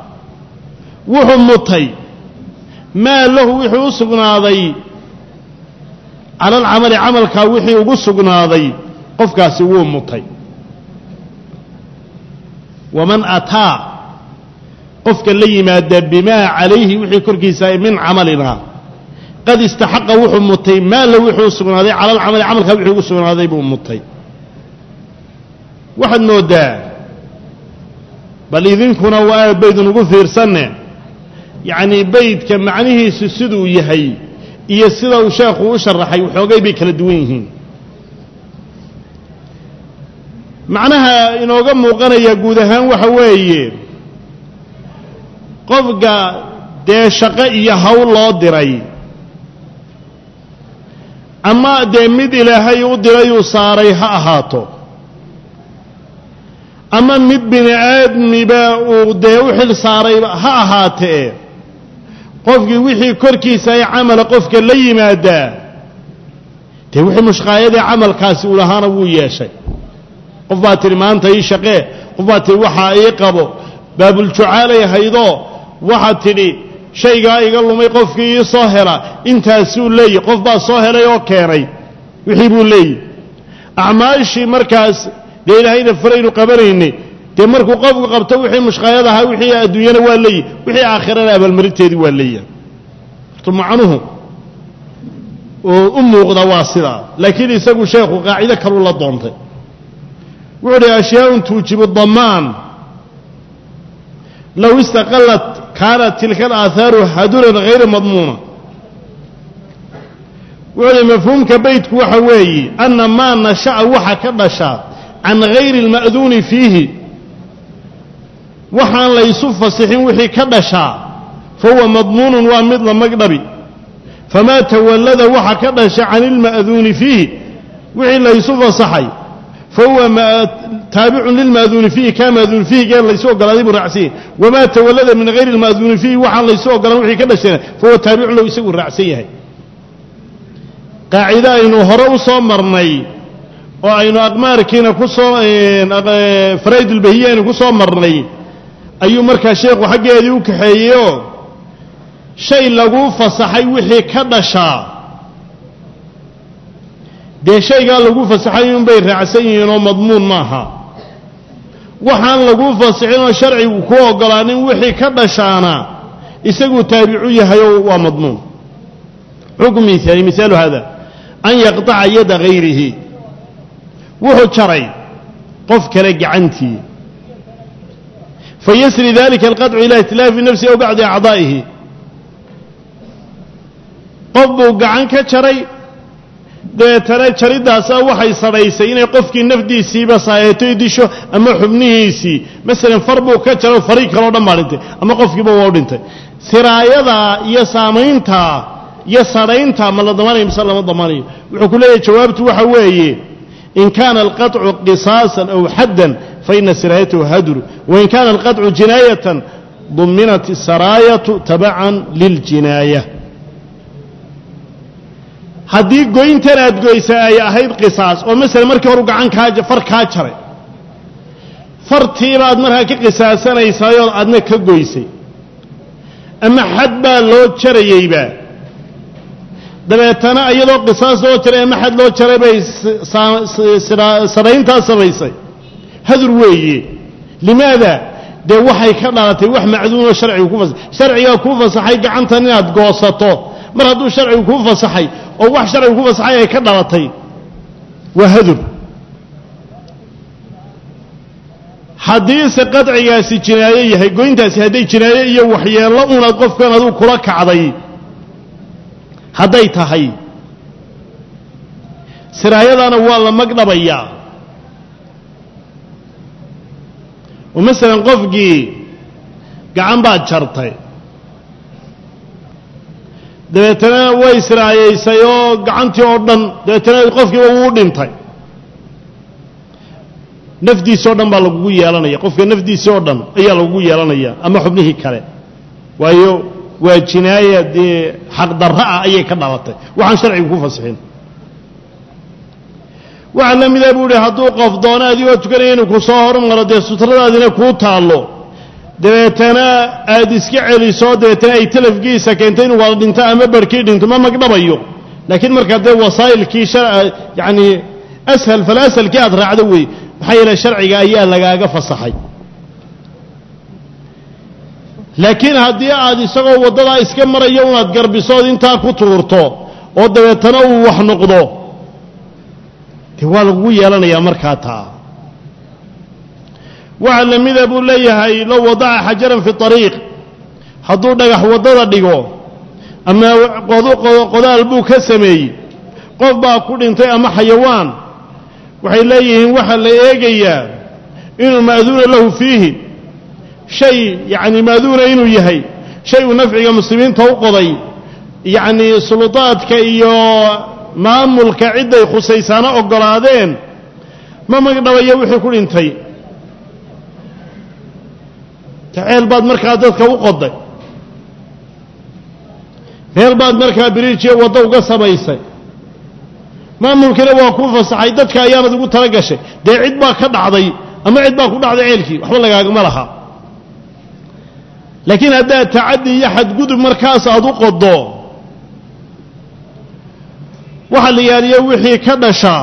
Speaker 1: وحمطي ما له وحي أسقناضي على العمل عملك وحي أسقناضي قفك سوون مطي ومن أتى قفك اللي مادة بما عليه وحي كركيسا من عملنا قد استحق وحمطي ما له وحي أسقناضي على العمل عملك وحي أسقناضي بمطي واحد نودا بل إذن كنا وآل بيت نقفير سنة يعني بيت كان معنيه سسدو يهي يسدو شاخ وشرحي وحوقي بك لدوينهن معناها إنه قم وقنا يقودهان وحوائي قفقا دي شقائي هاو الله دري أما دي مد إلهي ودري وصاري هاتو أما مد بن آدم باء دي وحل صاري هاتي قفك وحي كركي ساي عمل قفك اللي مادا دي وحي مش قايدة عمل كاسي ولهانا ويا شيء قفاتي ما أنت يشقي قفاتي وحا يقبو باب الجعالي هيضو وحاتي شيء قال له ما يقفك يصهرة انت سول لي قف با صهرة يوكيري وحيبو لي أعمالشي مركز ليلة هيدا فرين قبريني تمركو قفك قبطه وحي مش قايدها وحي الدنيا واللي وحي آخرنا أبا المريد واللي ثم عنه وأمه غضواصلة لكن يساقوا شيخ قاعدة كروا الله ضمته وعلي أشياء توجب الضمان لو استقلت كانت تلك الآثار هدولا غير مضمونة وعلي مفهوم كبيتك وحوي أن ما نشأ وحا كنشأ عن غير المأذون فيه وحان ليسو فصحين وحي كنشأ فهو مضمون ومثل مقدري فما تولد وحا كنشأ عن المأذون فيه وحي ليسو فصحي فهو تابع للمأذون فيه كمأذون فيه قال ليسو قلاديب الرعسين وما تولد من غير المأذون فيه وحان ليسو قلاديب وحي كنشأ فهو تابع له يسو الرعسيه قاعدة إنه هرو صمرني وإنه أقماركين كسو فريد البهيين كسو مرني أي مركز شيخ وحق يديوك حيو شيء لغو فصحي وحي كدشا دي شيء قال لغو فصحي بين رعسين ومضمون معها وحان لغو فصحي وشرعي وكوه قلانين وحي كدشانا يساقوا تابعوه هيو ومضمون حكمي ثاني مثال هذا أن يقطع يد غيره وهو شرعي قف كلق عنتي فيسري ذلك القطع إلى اتلاف نفسه أو بعض أعضائه قفوا قعنك شرعي ترى شريداسا waxay saraysay inay qofkii nafdiisii saayeeto idisho ama xubnihiisii mesela farbo ka jaro fariiq kale dhammaantay ama qofkiiba waa dhintay siraayada iyo saameynta iyo saraynta ma la damaanay misalama damaanay wuxuu ku leeyahay jawaabtu waxa weeye in kana alqat'u qisasan aw haddan fa inna siraayatu hadru wa in kana alqat'u jinayatan ضمنت السراية تبعا للجناية هذه قوين تراد قويسة أي أهيد قصاص ومثلا مركي ورق عنك فرق هاجري فرتي بعد مرها كقصاصنا يساير أدنى كقويسي أما حد با لو تشري يبا دبيتنا أيضا قصاص لو تشري أما حد لو تشري بي سرين تاسبيسي هذا الوي لماذا؟ ده وحي كدلتي wax macduun oo sharci ku fasaxay sharciga ku fasaxay gacanta inaad goosato mar haduu sharci ku fasaxay oo wax sharci ku fasaxay ay ka dhalatay waa hadur hadiis qadcigaasi jinaaye yahay goyntaasi haday jinaaye iyo waxyeelo una qofkan adu kula kacday haday tahay siraayadana waa la magdhabaya ومثلا قفقي قعن بعد شرطي دبيتنا ويسرعي سيو قعنتي أردن دبيتنا قفقي وودنتي نفدي سودن بالقوي يالنا قفقي نفدي سودن أي القوي يالنا أما حبنيه كله ويو وجناية دي حق درها أي كنارته وعن شرعي وكفصحين وعلم إذا بوري هدو قفضانا دي وتكرين وكسار مرد سترة دينا كوتالو دبيتنا ادسكي علي صوت دبيتنا اي تلف جيسا كنتين والدنتا اما بركيد انتو ما مقنبايو لكن مركز دي وسائل كي شرع يعني اسهل فلاسل كي ادرع عدوي بحيلا شرعي ايان لقاقا فصحي لكن هدي عادي سقو وددا اسكمر يوم ادقربي صوت انتا كتورتو ودبيتنا وحنقضو waa lagu yeelanayaa markaa taa waxa la mid ah buu leeyahay loo wadaa xajaran fi tariiq haduu dhagax wadada dhigo ama qodaal buu ka sameeyay qof baa ku dhintay ama xayawaan waxay leeyihiin waxa la eegayaa inuu maaduna lahu fiihi shay yani maaduna inuu yahay shay uu nafciga muslimiinta u qoday yani sultaadka iyo maamulka ciday khusaysaana ogolaadeen ma magdhabayo wixii ku dhintay taceel baad markaa dadka u qoday meel baad markaa biriijiye waddo uga samaysay maamulkina waa ku fasaxay dadka ayaanad ugu tala gashay dee cid baa ka dhacday ama cid baa ku dhacday ceelkii waxba lagaagama laha laakiin haddaad tacaddi iyo xadgudub markaas aad u qoddo waxa la yaaliyo wixii ka dhasha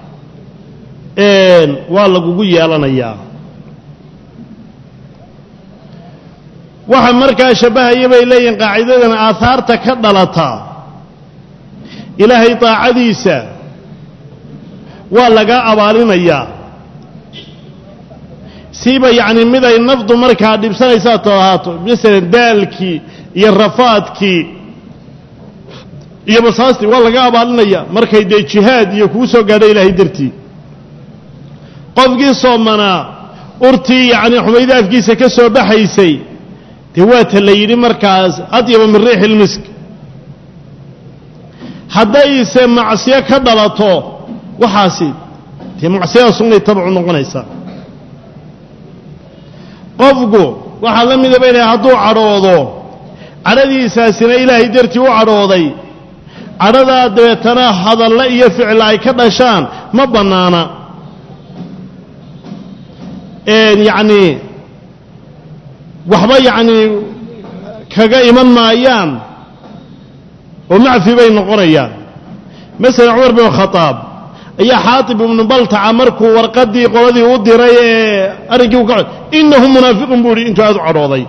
Speaker 1: waa lagugu yeelanayaa waxa markaa shabahaya bay leeyihiin qaacidadan aahaarta ka dhalata ilaahay taacadiisa waa laga abaalinayaa siiba yacni mid ay nafdu markaa dhibsanaysaa ahaato masalan daalkii iyo rafaadkii iyo basaasti waa laga abaalinaya markay dee jihaad iyo kuu soo gaadhay ilaahay dartii qofkii soomanaa urtii yacni xumayda afkiisa ka soo baxaysay dee waata la yidhi markaas adyaba min riixi ilmisk haddayse macsiyo ka dhalato waxaasi dee macsiyada sunnay tabacu noqonaysaa qofku waxaa la mida bay dhahay hadduu cadhoodo cadhadiisaasina ilaahay dartii u cadhooday cadhadaa dabeetana hadalle iyo ficil ay ka dhashaan ma bannaana yacni waxba yacni kaga iman maayaan oo macfi bay noqonayaan masalan cumar bin khataab ayaa xaatib ibnu baltaca markuu warqaddii qoladii u diray ee arrinkii u ka innahu munaafiqun buu yidhi intuu aad u cadhooday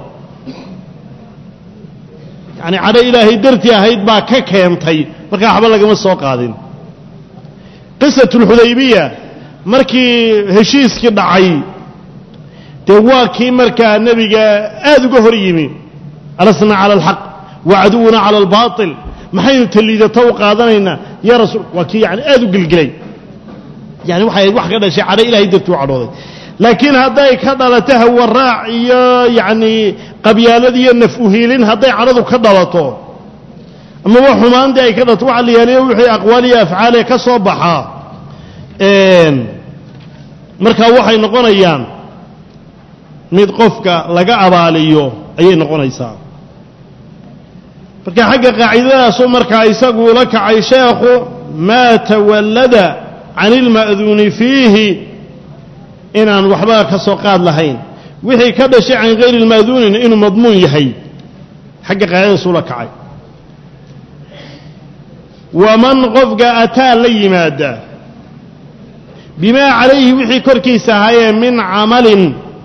Speaker 1: yani cadho ilaahay dartii ahayd baa ka keentay markaa waxba lagama soo qaadin qisatulxudaybiya markii heshiiskii dhacay dee waa kii markaa nebiga aad uga hor yimi alasna cala alxaq wa caduwuna cala albaatil maxaynu taliidato u qaadanaynaa yaa rasuul waa kii yani aad u gelgelay yani waxay wax ka dhashay cadho ilaahay dartii u cadhooday laakiin hadday ka dhalato hawaraac iyo yacni qabyaalad iyo naf-uhiilin hadday cadhadu ka dhalato ama wax xumaantii ay ka dhalato waxa la yaaliyo wixii aqwaal iyo afcaale ka soo baxaa markaa waxay noqonayaan mid qofka laga abaaliyo ayay noqonaysaa marka xagga qaacidadaas marka isagu la kacay sheekhu ma tawallada can ilma'duuni fiihi inaan waxba ka soo qaad lahayn wixii ka dhashay can ghayri ilma'duunin inuu madmuun yahay xagga qaacidadaas la kacay waman qofka ataa la yimaada bimaa calayhi wixii korkiisa ahaayee min camalin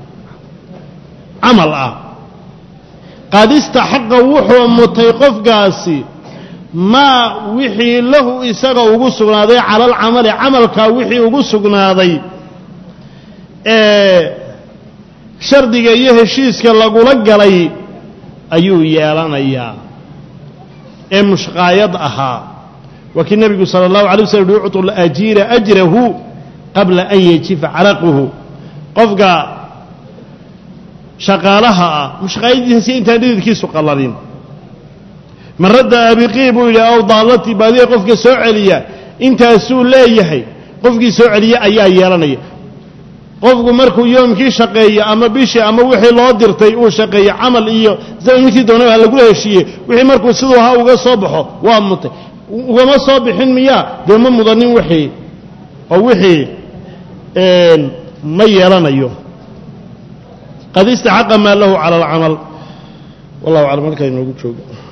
Speaker 1: camal ah qad istaxaqa wuxuu mutay qofkaasi maa wixii lahu isaga ugu sugnaaday cala alcamali camalkaa wixii ugu sugnaaday ee shardiga iyo heshiiska lagula galay ayuu yeelanayaa ee mushqaayad ahaa waa kii nebigu sala allahu alay waslm yucطu alajiira ajrahu qabla an yajifa caraquhu qofka shaqaalaha ah mushqaayadiisa intaan dhididkiisu qalalin maradda abiqii buu yidhi aw daalatii baadiya qofka soo celiya intaasuu leeyahay qofkii soo celiya ayaa yeelanaya qofku markuu yoomkii shaqeeyo ama bishii ama wixii loo dirtay uu shaqeeyo camal iyo zamankii doonaba lagula heshiiyey wixii markuu siduu ahaa uga soo baxo waa mutay ugama soo bixin miyaa dee ma mudanin wixii oo wixii ma yeelanayo qad istaxaqa maa lahu cala alcamal wallahu aclam halkaa inoogu joogo